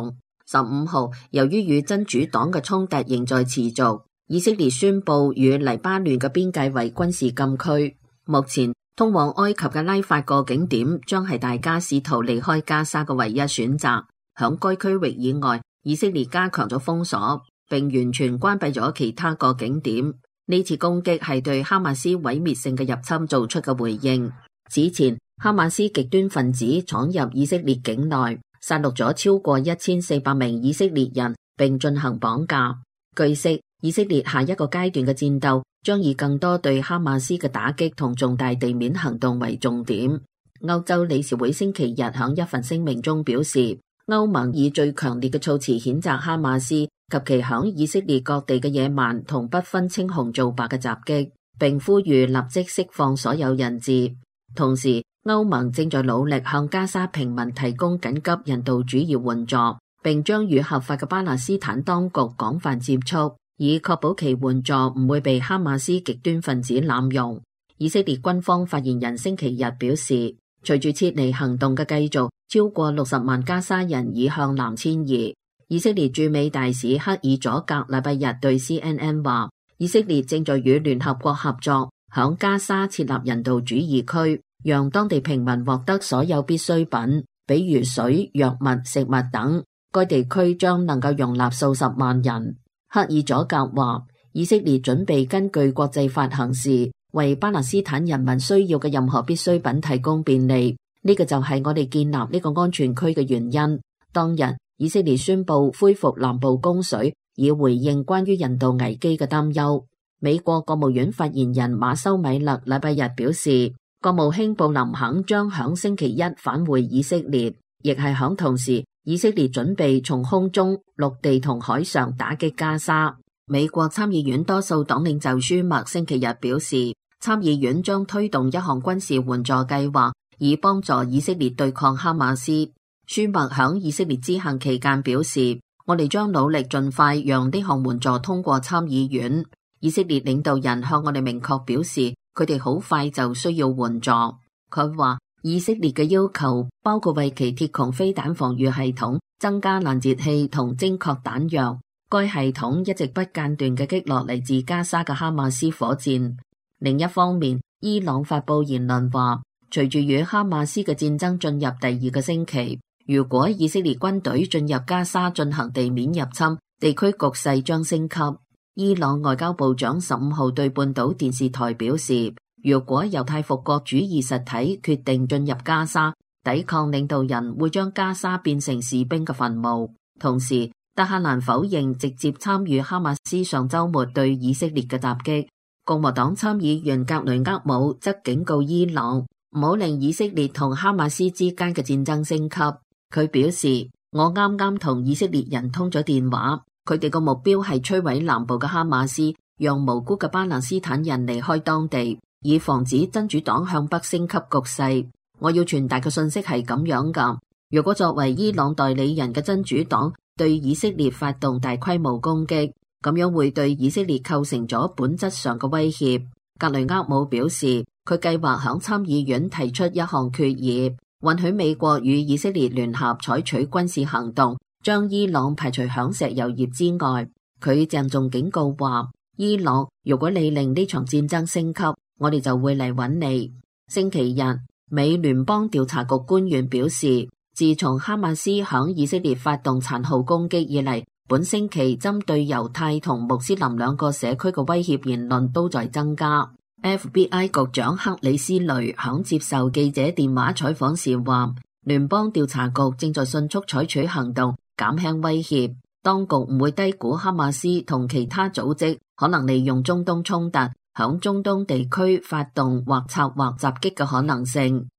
十五號，由於與真主黨嘅衝突仍在持續，以色列宣布與黎巴嫩嘅邊界為軍事禁區。目前通往埃及嘅拉法過境點將係大家試圖離開加沙嘅唯一選擇。響該區域以外，以色列加強咗封鎖，並完全關閉咗其他個景點。呢次攻擊係對哈馬斯毀滅性嘅入侵做出嘅回應。此前，哈馬斯極端分子闖入以色列境內，殺戮咗超過一千四百名以色列人，並進行綁架。據悉，以色列下一個階段嘅戰鬥將以更多對哈馬斯嘅打擊同重大地面行動為重點。歐洲理事會星期日響一份聲明中表示，歐盟以最強烈嘅措辭譴責哈馬斯及其響以色列各地嘅野蠻同不分青紅皂白嘅襲擊，並呼籲立即釋放所有人質。同時，歐盟正在努力向加沙平民提供緊急人道主義援助，並將與合法嘅巴勒斯坦當局廣泛接觸，以確保其援助唔會被哈馬斯極端分子濫用。以色列軍方發言人星期日表示，隨住撤離行動嘅繼續，超過六十萬加沙人已向南遷移。以色列駐美大使克爾佐格禮拜日對 C N N 話，以色列正在與聯合國合作，響加沙設立人道主義區，讓當地平民獲得所有必需品，比如水、藥物、食物等。該地區將能夠容納數十萬人。克爾佐格話，以色列準備根據國際法行事，為巴勒斯坦人民需要嘅任何必需品提供便利。呢個就係我哋建立呢個安全區嘅原因。當日，以色列宣布恢復南部供水，以回應關於人道危機嘅擔憂。美國國務院發言人馬修米勒禮拜日表示，國務卿布林肯將響星期一返回以色列，亦係響同時，以色列準備從空中、陸地同海上打擊加沙。美國參議院多數黨領袖舒默星期日表示，參議院將推動一項軍事援助計劃，以幫助以色列對抗哈馬斯。舒默響以色列之行期間表示，我哋將努力盡快讓呢項援助通過參議院。以色列領導人向我哋明確表示，佢哋好快就需要援助。佢話，以色列嘅要求包括為其鐵穹飛彈防禦系統增加攔截器同精確彈藥。該系統一直不間斷嘅擊落嚟自加沙嘅哈馬斯火箭。另一方面，伊朗發佈言論話，隨住與哈馬斯嘅戰爭進入第二個星期，如果以色列軍隊進入加沙進行地面入侵，地區局勢將升級。伊朗外交部長十五號對半島電視台表示，如果猶太復國主義實體決定進入加沙，抵抗領導人會將加沙變成士兵嘅墳墓。同時，德黑蘭否認直接參與哈馬斯上週末對以色列嘅襲擊。共和黨參議員格雷厄姆則警告伊朗唔好令以色列同哈馬斯之間嘅戰爭升級。佢表示，我啱啱同以色列人通咗電話，佢哋個目標係摧毀南部嘅哈馬斯，讓無辜嘅巴勒斯坦人離開當地，以防止真主黨向北升級局勢。我要傳達嘅信息係咁樣噶，如果作為伊朗代理人嘅真主黨對以色列發動大規模攻擊，咁樣會對以色列構成咗本質上嘅威脅。格雷厄姆表示，佢計劃響參議院提出一項決議，允許美國與以色列聯合採取軍事行動，將伊朗排除響石油業之外。佢鄭重警告話，伊朗，如果你令呢場戰爭升級，我哋就會嚟揾你。星期日，美聯邦調查局官員表示，自從哈馬斯響以色列發動殘酷攻擊以嚟，本星期針對猶太同穆斯林兩個社區嘅威脅言論都在增加。F B I 局長克里斯雷響接受記者電話採訪時話，聯邦調查局正在迅速採取行動，減輕威脅。當局唔會低估哈馬斯同其他組織可能利用中東衝突響中東地區發動或策劃襲擊嘅可能性。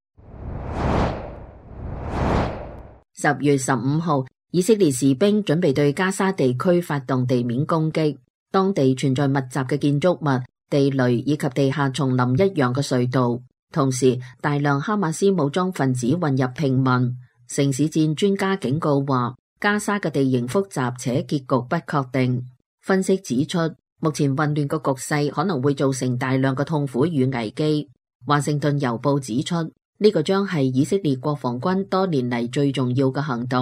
十月十五號，以色列士兵準備對加沙地區發動地面攻擊，當地存在密集嘅建築物、地雷以及地下叢林一樣嘅隧道，同時大量哈馬斯武裝分子混入平民。城市戰專家警告話，加沙嘅地形複雜且結局不確定。分析指出，目前混亂嘅局勢可能會造成大量嘅痛苦與危機。華盛頓郵報指出，呢個將係以色列國防軍多年嚟最重要嘅行動，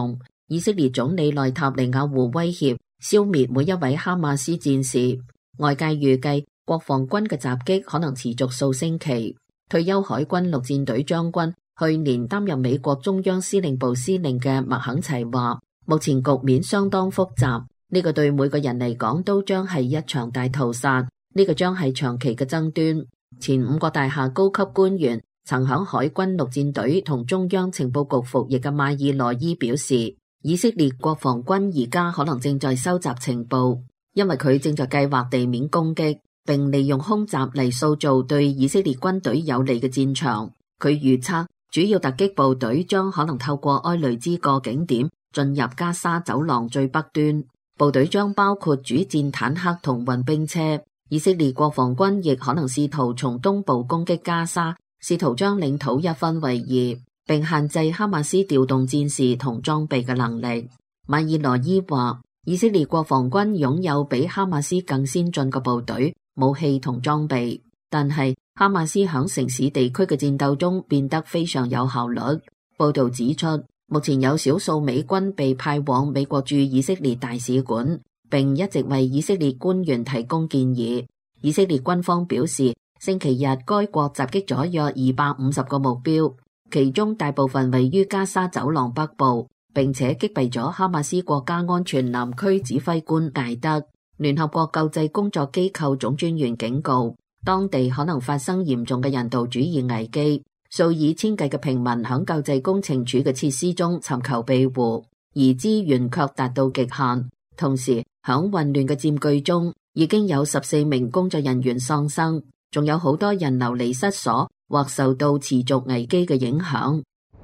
以色列總理內塔尼亞胡威脅消滅每一位哈馬斯戰士。外界預計國防軍嘅襲擊可能持續數星期。退休海軍陸戰隊將軍、去年擔任美國中央司令部司令嘅麥肯齊話，目前局面相當複雜，呢個對每個人嚟講都將係一場大屠殺，呢個將係長期嘅爭端。前五角大廈高級官員曾響海軍陸戰隊同中央情報局服役嘅馬爾羅伊表示，以色列國防軍而家可能正在收集情報，因為佢正在計劃地面攻擊，並利用空襲嚟塑造對以色列軍隊有利嘅戰場。佢預測主要突擊部隊將可能透過埃雷茲過境點進入加沙走廊最北端，部隊將包括主戰坦克同運兵車。以色列國防軍亦可能試圖從東部攻擊加沙，試圖將領土一分為二，並限制哈馬斯調動戰士同裝備嘅能力。馬爾羅伊話，以色列國防軍擁有比哈馬斯更先進嘅部隊、武器同裝備，但係哈馬斯響城市地區嘅戰鬥中變得非常有效率。報道指出，目前有少數美軍被派往美國駐以色列大使館，並一直為以色列官員提供建議。以色列軍方表示，星期日該國襲擊咗約二百五十個目標，其中大部分位於加沙走廊北部，並且擊斃咗哈馬斯國家安全南區指揮官艾德。聯合國救濟工作機構總專員警告，當地可能發生嚴重嘅人道主義危機，數以千計嘅平民響救濟工程處嘅設施中尋求庇護，而資源卻達到極限。同時，響混亂嘅佔據中，已經有十四名工作人員喪生，仲有好多人流離失所或受到持續危機嘅影響。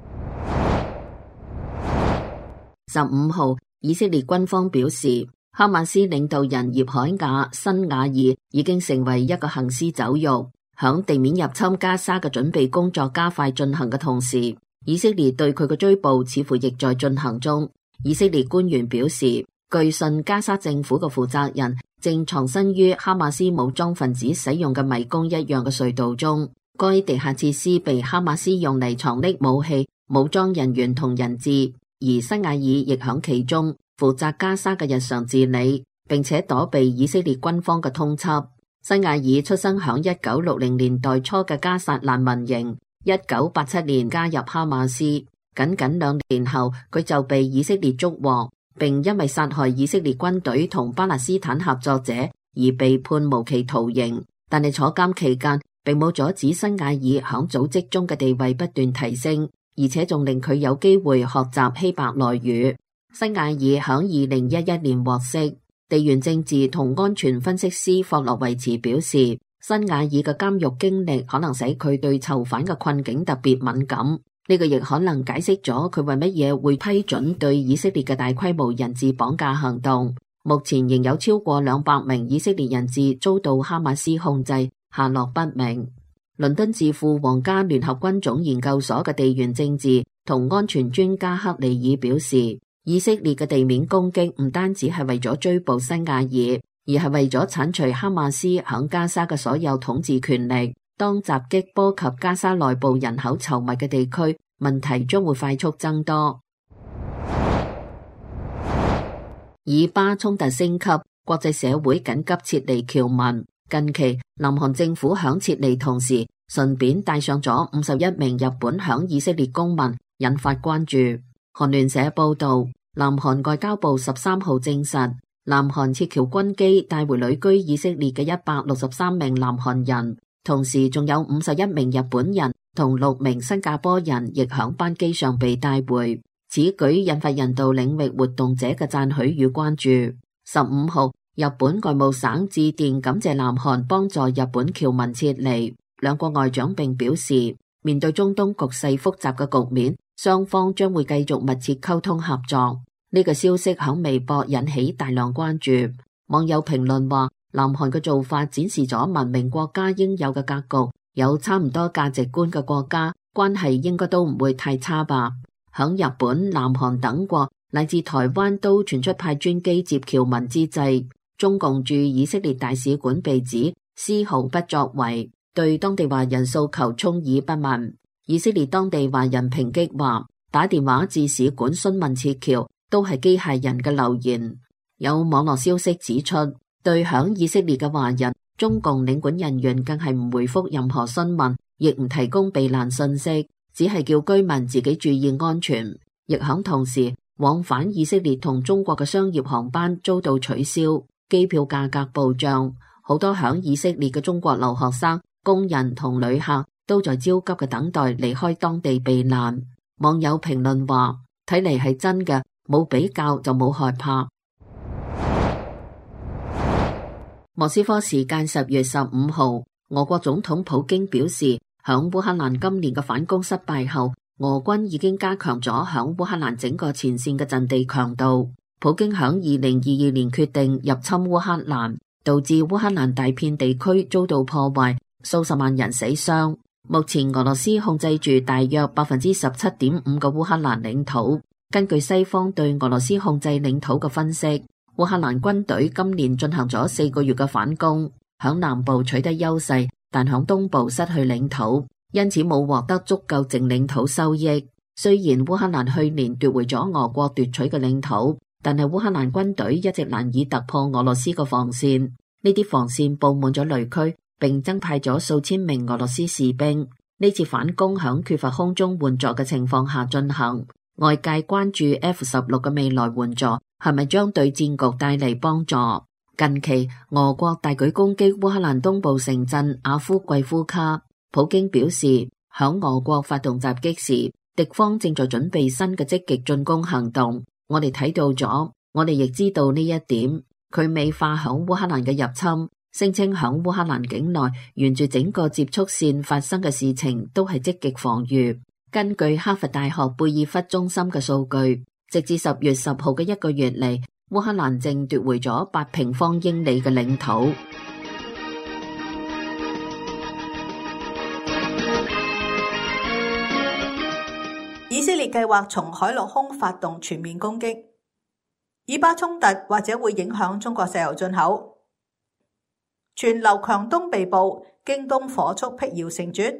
十五號，以色列軍方表示，哈馬斯領導人葉海亞·辛瓦爾已經成為一個行屍走肉。響地面入侵加沙嘅準備工作加快進行嘅同時，以色列對佢嘅追捕似乎亦在進行中。以色列官員表示，據信加沙政府嘅負責人正藏身於哈馬斯武裝分子使用嘅迷宮一樣嘅隧道中，該地下設施被哈馬斯用嚟藏匿武器、武裝人員同人質，而辛瓦爾亦響其中負責加沙嘅日常治理，並且躲避以色列軍方嘅通緝。辛瓦爾出生響一九六零年代初嘅加薩難民營，一九八七年加入哈馬斯，僅僅兩年後佢就被以色列捉獲，並因為殺害以色列軍隊同巴勒斯坦合作者而被判無期徒刑。但係坐監期間並冇阻止辛瓦爾響組織中嘅地位不斷提升，而且仲令佢有機會學習希伯來語。辛瓦爾響二零一一年獲釋。地緣政治同安全分析師霍洛維茨表示，辛瓦爾嘅監獄經歷可能使佢對囚犯嘅困境特別敏感，呢個亦可能解釋咗佢為乜嘢會批准對以色列嘅大規模人質綁架行動。目前仍有超過兩百名以色列人質遭到哈馬斯控制，下落不明。倫敦智庫皇家聯合軍種研究所嘅地緣政治同安全專家克里爾表示，以色列嘅地面攻擊唔單止係為咗追捕辛瓦爾，而係為咗鏟除哈馬斯響加沙嘅所有統治權力。當襲擊波及加沙內部人口稠密嘅地區，問題將會快速增多。以巴衝突升級，國際社會緊急撤離僑民。近期，南韓政府響撤離同時，順便帶上咗五十一名日本響以色列公民，引發關注。韓聯社報道，南韓外交部十三號證實，南韓撤僑軍機帶回旅居以色列嘅一百六十三名南韓人，同時仲有五十一名日本人同六名新加坡人亦響班機上被帶回。此舉引發人道領域活動者嘅讚許與關注。十五號，日本外務省致電感謝南韓幫助日本僑民撤離，兩國外長並表示，面對中東局勢複雜嘅局面，雙方將會繼續密切溝通合作。呢個消息響微博引起大量關注。網友評論話，南韓嘅做法展示咗文明國家應有嘅格局，有差唔多價值觀嘅國家，關係應該都唔會太差吧。響日本、南韓等國乃至台灣都傳出派專機接僑民之際，中共駐以色列大使館被指絲毫不作為，對當地華人訴求充耳不聞。以色列當地華人抨擊話，打電話至使館詢問撤僑， 都係機械人嘅留言。有網絡消息指出，對響以色列嘅華人，中共領館人員更係唔回覆任何詢問，亦唔提供避難信息，只係叫居民自己注意安全。亦響同時，往返以色列同中國嘅商業航班遭到取消，機票價格暴漲，好多響以色列嘅中國留學生、工人同旅客都在焦急嘅等待離開當地避難。網友評論話：睇嚟係真嘅，冇比較就冇害怕。莫斯科時間十月十五號，俄國總統普京表示，響烏克蘭今年嘅反攻失敗後，俄軍已經加強咗響烏克蘭整個前線嘅陣地強度。普京響二零二二年決定入侵烏克蘭，導致烏克蘭大片地區遭到破壞，數十萬人死傷。目前俄羅斯控制住大約百分之十七點五嘅烏克蘭領土。根據西方對俄羅斯控制領土嘅分析，烏克蘭軍隊今年進行咗四個月嘅反攻，響南部取得優勢，但響東部失去領土，因此冇獲得足夠淨領土收益。雖然烏克蘭去年奪回咗俄國奪取嘅領土，但係烏克蘭軍隊一直難以突破俄羅斯嘅防線，呢啲防線佈滿咗雷區，並增派咗數千名俄羅斯士兵。呢次反攻響缺乏空中援助嘅情況下進行，外界關注 F 十六嘅未來援助係咪將對戰局帶嚟幫助。近期俄國大舉攻擊烏克蘭東部城鎮阿夫季夫卡，普京表示響俄國發動襲擊時，敵方正在準備新嘅積極進攻行動。我哋睇到咗，我哋亦知道呢一點。佢美化響烏克蘭嘅入侵，聲稱響烏克蘭境內沿住整個接觸線發生嘅事情都係積極防禦。根據哈佛大學貝爾弗中心嘅數據，直至十月十號嘅一個月嚟，烏克蘭正奪回咗八平方英里嘅領土。 以色列計劃從海陸空發動全面攻擊，以巴衝突或者會影響中國石油進口。傳劉強東被捕，京東火速辟謠成絕。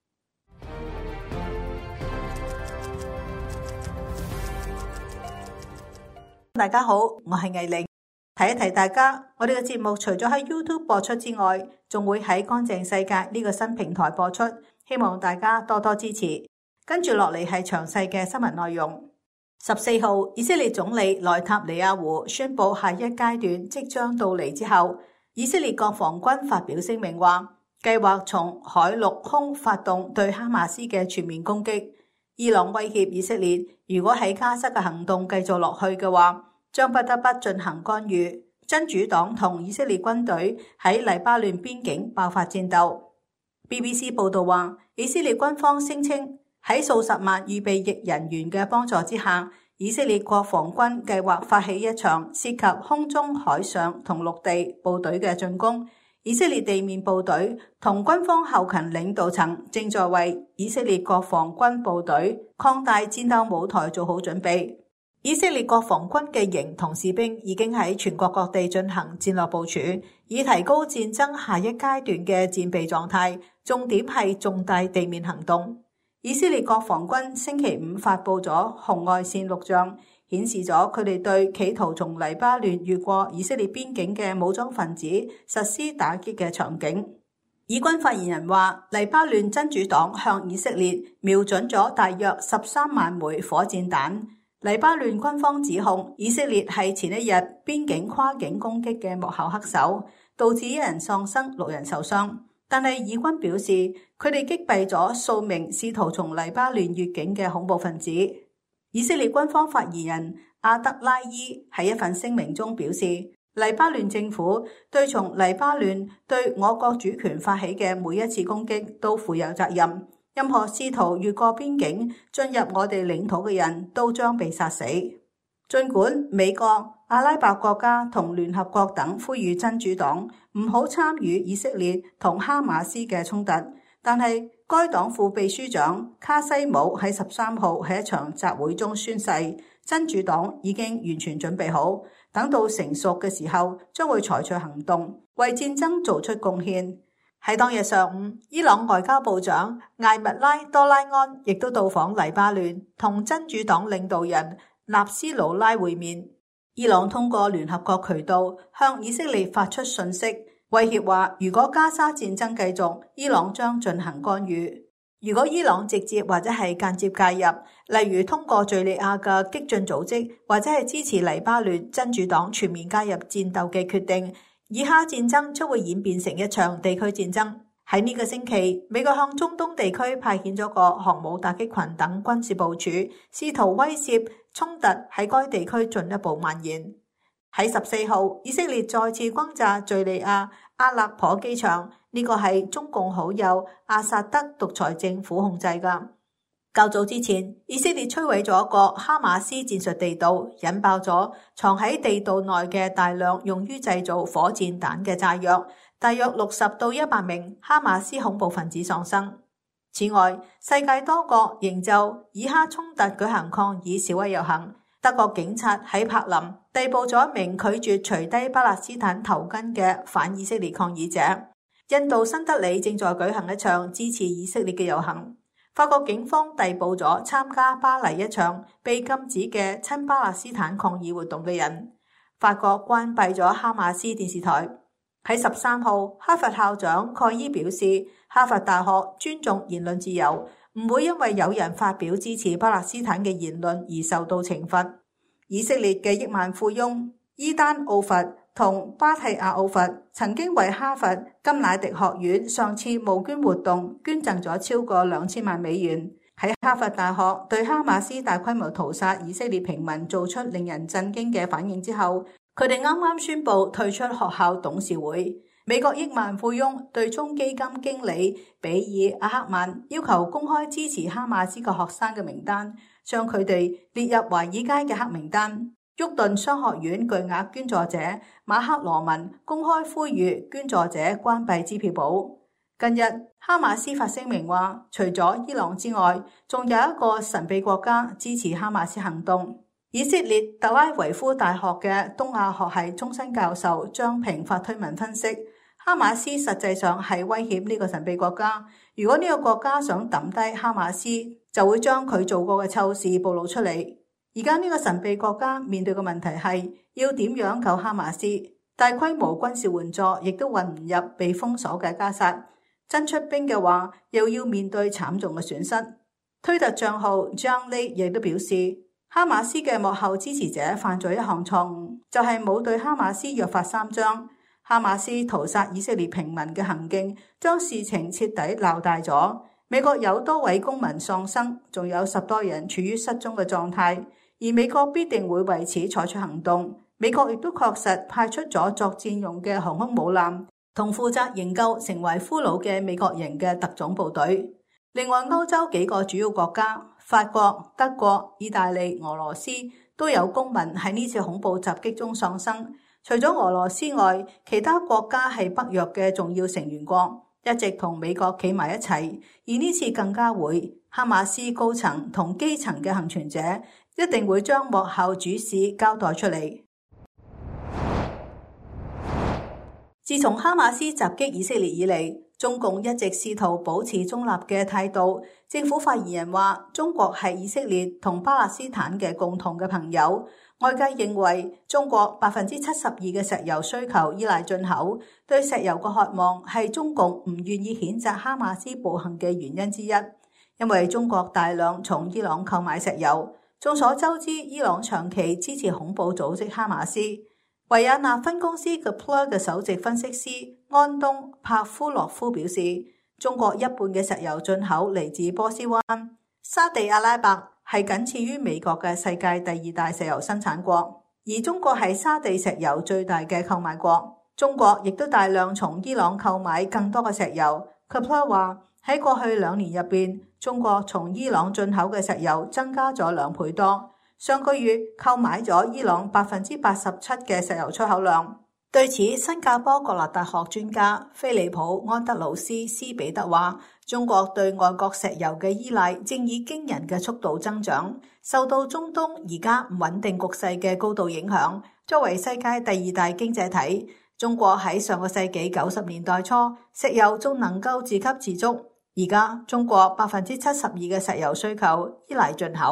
大家好，我係藝玲，提一提大家，我哋嘅節目除咗喺 YouTube 播出之外，仲會喺乾淨世界呢個新平台播出，希望大家多多支持。跟住落嚟係詳細嘅新聞內容。十四號，以色列總理內塔尼亞胡宣布下一階段即將到嚟之後，以色列國防軍發表聲明話，計劃從海陸空發動對哈馬斯嘅全面攻擊。伊朗威脅以色列，如果喺加沙嘅行動繼續落去嘅話，將不得不進行干預。真主黨同以色列軍隊喺黎巴嫩邊境爆發戰鬥。B B C 報道話，以色列軍方聲稱喺數十萬預備役人員嘅幫助之下，以色列國防軍計劃發起一場涉及空中、海上同陸地部隊嘅進攻。以色列地面部隊同軍方後勤領導層正在為以色列國防軍部隊擴大戰鬥舞台做好準備。以色列國防軍嘅營同士兵已經喺全國各地進行戰略部署，以提高戰爭下一階段嘅戰備狀態，重點係重大地面行動。以色列國防軍星期五發佈咗紅外線錄像，顯示咗佢哋對企圖從黎巴嫩越過以色列邊境嘅武裝分子實施打擊嘅場景。以軍發言人話，黎巴嫩真主黨向以色列瞄準咗大約十三萬枚火箭彈。黎巴嫩軍方指控以色列係前一日邊境跨境攻擊嘅幕後黑手，導致一人喪生，六人受傷。但係以軍表示，佢哋擊斃咗數名試圖從黎巴嫩越境嘅恐怖分子。以色列軍方發言人阿德拉伊喺一份聲明中表示，黎巴嫩政府對從黎巴嫩對我國主權發起嘅每一次攻擊都負有責任。任何試圖越過邊境進入我哋領土嘅人都將被殺死。儘管美國、阿拉伯國家同聯合國等呼籲真主黨唔好參與以色列同哈馬斯嘅衝突，但係該黨副秘書長卡西姆喺十三號喺一場集會中宣誓，真主黨已經完全準備好，等到成熟嘅時候將會採取行動，為戰爭做出貢獻。喺當日上午，伊朗外交部長艾密拉多拉安亦都到訪黎巴嫩，同真主黨領導人納斯魯拉會面。伊朗通過聯合國渠道向以色列發出訊息，威脅話如果加沙戰爭繼續，伊朗將進行干預。如果伊朗直接或者係間接介入，例如通過敘利亞嘅激進組織或者係支持黎巴嫩真主黨全面加入戰鬥嘅決定，以哈戰爭將會演變成一場地區戰爭。喺呢個星期，美國向中東地區派遣咗個航母打擊群等軍事部署，試圖威懾衝突喺該地區進一步蔓延。喺十四號，以色列再次轟炸敘利亞阿勒頗機場，呢個係中共好友阿薩德獨裁政府控制㗎。較早之前，以色列摧毀咗一個哈馬斯戰術地道，引爆咗藏喺地道內嘅大量用於製造火箭彈嘅炸藥，大約六十到一百名哈馬斯恐怖分子喪生。此外，世界多國仍就以哈衝突舉行抗議示威遊行。德國警察喺柏林逮捕咗一名拒絕除低巴勒斯坦頭巾嘅反以色列抗議者。印度新德里正在舉行一場支持以色列嘅遊行。法國警方逮捕咗參加巴黎一場被禁止嘅親巴勒斯坦抗議活動嘅人。法國關閉咗哈馬斯電視台。喺十三號，哈佛校長蓋伊表示，哈佛大學尊重言論自由，唔會因為有人發表支持巴勒斯坦嘅言論而受到懲罰。以色列嘅億萬富翁伊丹奧弗同巴提亞奧弗曾經為哈佛甘乃迪學院上次募捐活動捐贈咗超過兩千萬美元。喺哈佛大學對哈馬斯大規模屠殺以色列平民做出令人震驚嘅反應之後，佢哋啱啱宣布退出學校董事會。美國億萬富翁對沖基金經理比爾阿克曼要求公開支持哈馬斯嘅學生嘅名單，將佢哋列入華爾街嘅黑名單。沃頓商學院巨額捐助者馬克羅文公開呼籲捐助者關閉支票簿。近日，哈馬斯發聲明話，除咗伊朗之外，仲有一個神秘國家支持哈馬斯行動。以色列特拉維夫大學嘅東亞學系終身教授張平發推文分析，哈馬斯實際上係威脅呢個神秘國家。如果呢個國家想抌低哈馬斯，就會將佢做過嘅臭事暴露出嚟。而家呢個神秘國家面對嘅問題係要點樣救哈馬斯？大規模軍事援助亦都運唔入被封鎖嘅加薩。真出兵嘅話，又要面對慘重嘅損失。推特賬號 John Lee 亦都表示，哈馬斯嘅幕後支持者犯咗一項錯誤，就係冇對哈馬斯約法三章。哈馬斯屠殺以色列平民嘅行徑，將事情徹底鬧大咗。美國有多位公民喪生，仲有十多人處於失蹤嘅狀態，而美國必定會為此採取行動。美國亦都確實派出咗作戰用嘅航空母艦，同負責營救成為俘虜嘅美國人嘅特種部隊。另外，歐洲幾個主要國家，法國、德國、意大利、俄羅斯都有公民喺呢次恐怖襲擊中喪生。除咗俄羅斯外，其他國家係北約嘅重要成員國，一直同美國企埋一齊。而呢次更加會，哈馬斯高層同基層嘅幸存者一定會將幕後主使交代出嚟。自從哈馬斯襲擊以色列以嚟，中共一直試圖保持中立嘅態度。政府發言人話，中國係以色列同巴勒斯坦嘅共同嘅朋友。外界認為，中國百分之七十二嘅石油需求依賴進口，對石油嘅渴望係中共唔願意譴責哈馬斯暴行嘅原因之一。因為中國大量從伊朗購買石油。眾所周知，伊朗長期支持恐怖組織哈馬斯。維也納分公司 Kepler 嘅首席分析師安東帕夫洛夫表示，中國一半嘅石油進口嚟自波斯灣。沙地阿拉伯係僅次於美國嘅世界第二大石油生產國，而中國係沙地石油最大嘅購買國。中國亦都大量從伊朗購買更多嘅石油。Kepler 話喺過去兩年入邊，中國從伊朗進口嘅石油增加咗兩倍多。上個月購買咗伊朗百分之八十七嘅石油出口量。對此，新加坡國立大學專家菲利普安德魯斯斯比特話，中國對外國石油嘅依賴正以驚人嘅速度增長，受到中東而家唔穩定局勢嘅高度影響。作為世界第二大經濟體，中國喺上個世紀九十年代初，石油仲能夠自給自足。而家中國百分之七十二嘅石油需求依賴進口。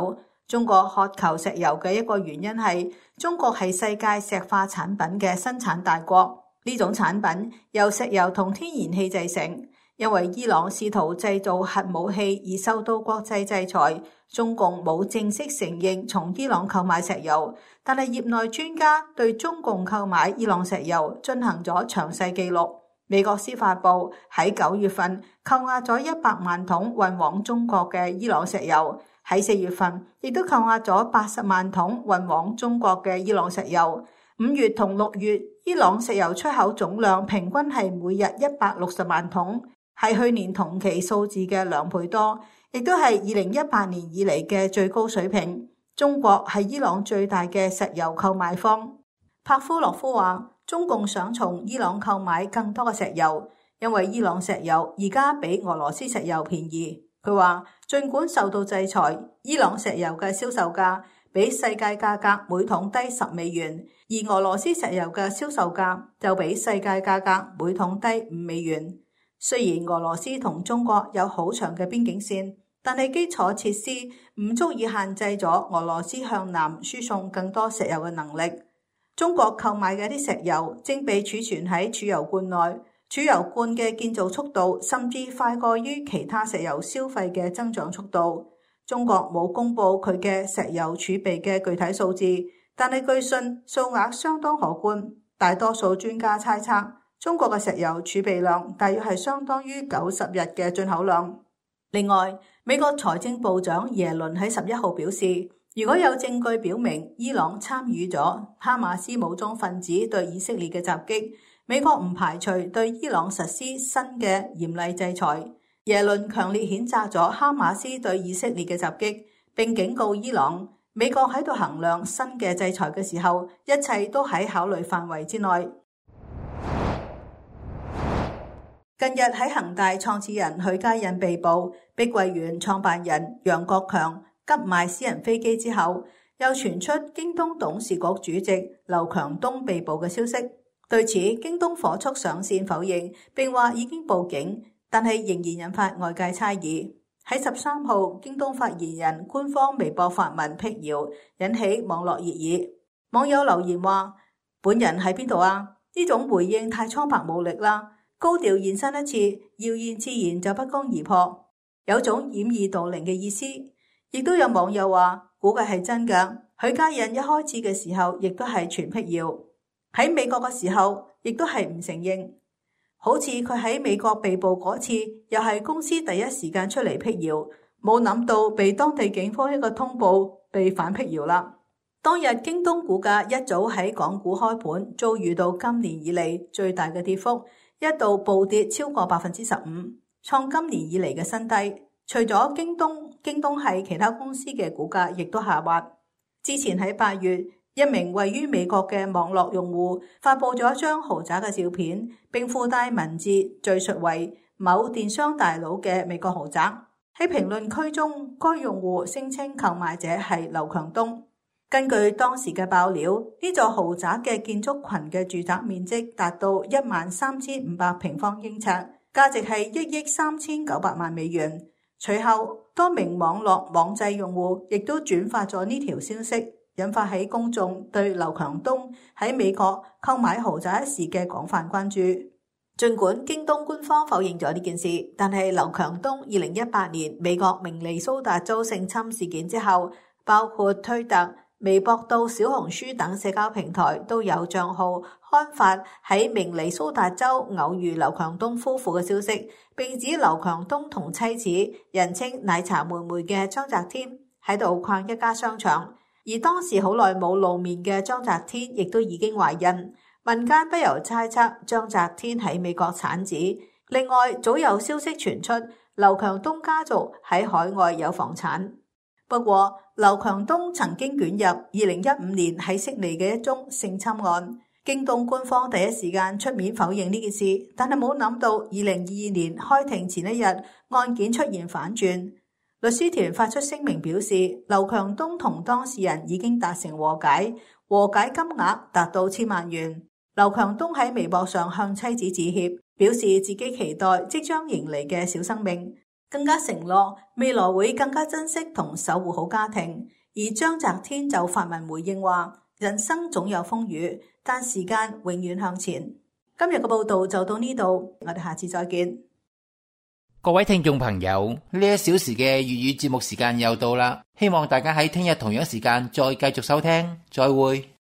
中國渴求石油嘅一個原因係中國係世界石化產品嘅生產大國，呢種產品由石油同天然氣製成。因為伊朗試圖製造核武器而受到國際制裁，中共冇正式承認從伊朗購買石油，但係業內專家對中共購買伊朗石油進行咗詳細記錄。美國司法部喺九月份扣押咗一百萬桶運往中國嘅伊朗石油，喺四月份亦都扣押咗八十萬桶運往中國嘅伊朗石油。五月同六月，伊朗石油出口總量平均係每日一百六十萬桶。係去年同期數字嘅兩倍多，亦都係二零一八年以嚟嘅最高水平。中國係伊朗最大嘅石油購買方。帕夫洛夫話，中共想從伊朗購買更多嘅石油，因為伊朗石油而家比俄羅斯石油便宜。佢話，儘管受到制裁，伊朗石油嘅銷售價比世界價格每桶低十美元，而俄羅斯石油嘅銷售價就比世界價格每桶低五美元。雖然俄羅斯同中國有好長嘅邊境線，但係基礎設施唔足以限制咗俄羅斯向南輸送更多石油嘅能力。中國購買嘅啲石油正被儲存喺儲油罐內，儲油罐嘅建造速度甚至快過於其他石油消費嘅增長速度。中國冇公布佢嘅石油儲備嘅具體數字，但係據信數額相當可觀。大多數專家猜測，中國嘅石油儲備量大約係相當於九十日嘅進口量。另外，美國財政部長耶倫喺十一號表示，如果有證據表明伊朗參與咗哈馬斯武裝分子對以色列嘅襲擊，美國唔排除對伊朗實施新嘅嚴厲制裁。耶倫強烈譴責咗哈馬斯對以色列嘅襲擊，並警告伊朗，美國喺度衡量新嘅制裁嘅時候，一切都喺考慮範圍之內。近日喺恒大創始人許家印被捕，碧桂園創辦人楊國強急賣私人飛機之後，又傳出京東董事局主席劉強東被捕嘅消息。對此，京東火速上線否認，並話已經報警，但係仍然引發外界猜疑。喺十三號，京東發言人官方微博發文闢謠，引起網絡熱議。網友留言話：本人喺邊度啊？呢種回應太蒼白無力啦！高調現身一次，謠言自然就不攻而破，有種掩耳盜鈴嘅意思。亦都有網友話，估計係真㗎。許家印一開始嘅時候，亦都係傳闢謠，喺美國嘅時候，亦都係唔承認。好似佢喺美國被捕嗰次，又係公司第一時間出嚟闢謠，冇諗到被當地警方一個通報，被反闢謠啦。當日京東股價一早喺港股開盤，遭遇到今年以嚟最大嘅跌幅。一度暴跌超過百分之十五，創今年以嚟嘅新低。除咗京東，京東係其他公司嘅股價亦都下滑。之前喺八月，一名位於美國嘅網絡用戶發布咗一張豪宅嘅照片，並附帶文字敘述為某電商大佬嘅美國豪宅。喺評論區中，該用戶聲稱購買者係劉強東。根據當時嘅爆料，呢座豪宅嘅建築群嘅住宅面積達到一萬三千五百平方英尺，價值係一億三千九百萬美元。隨後，多名網絡網際用戶亦都轉發咗呢條消息，引發起公眾對劉強東喺美國購買豪宅一事嘅廣泛關注。儘管京東官方否認咗呢件事，但係劉強東二零一八年美國明尼蘇達州性侵事件之後，包括推特、微博到小紅書等社交平台都有賬號刊發喺明尼蘇達州偶遇劉強東夫婦嘅消息，並指劉強東同妻子人稱奶茶妹妹嘅張澤天喺度逛一家商場，而當時好耐冇露面嘅張澤天亦都已經懷孕，民間不由猜測張澤天喺美國產子。另外，早有消息傳出劉強東家族喺海外有房產。不過，劉強東曾經捲入二零一五年喺悉尼嘅一宗性侵案，京東官方第一時間出面否認呢件事，但係冇諗到二零二二年開庭前一日，案件出現反轉。律師團發出聲明表示，劉強東同當事人已經達成和解，和解金額達到千萬元。劉強東喺微博上向妻子致歉，表示自己期待即將迎嚟嘅小生命，更加承諾未來會更加珍惜同守護好家庭， 而章澤天就發文回應話：人生總有風雨，但時間永遠向前。今日嘅報道就到呢度，我哋下次再見。 各位聽眾朋友，呢一小時嘅粵語節目時間又到啦，希望大家喺聽日同樣時間再繼續收聽，再會。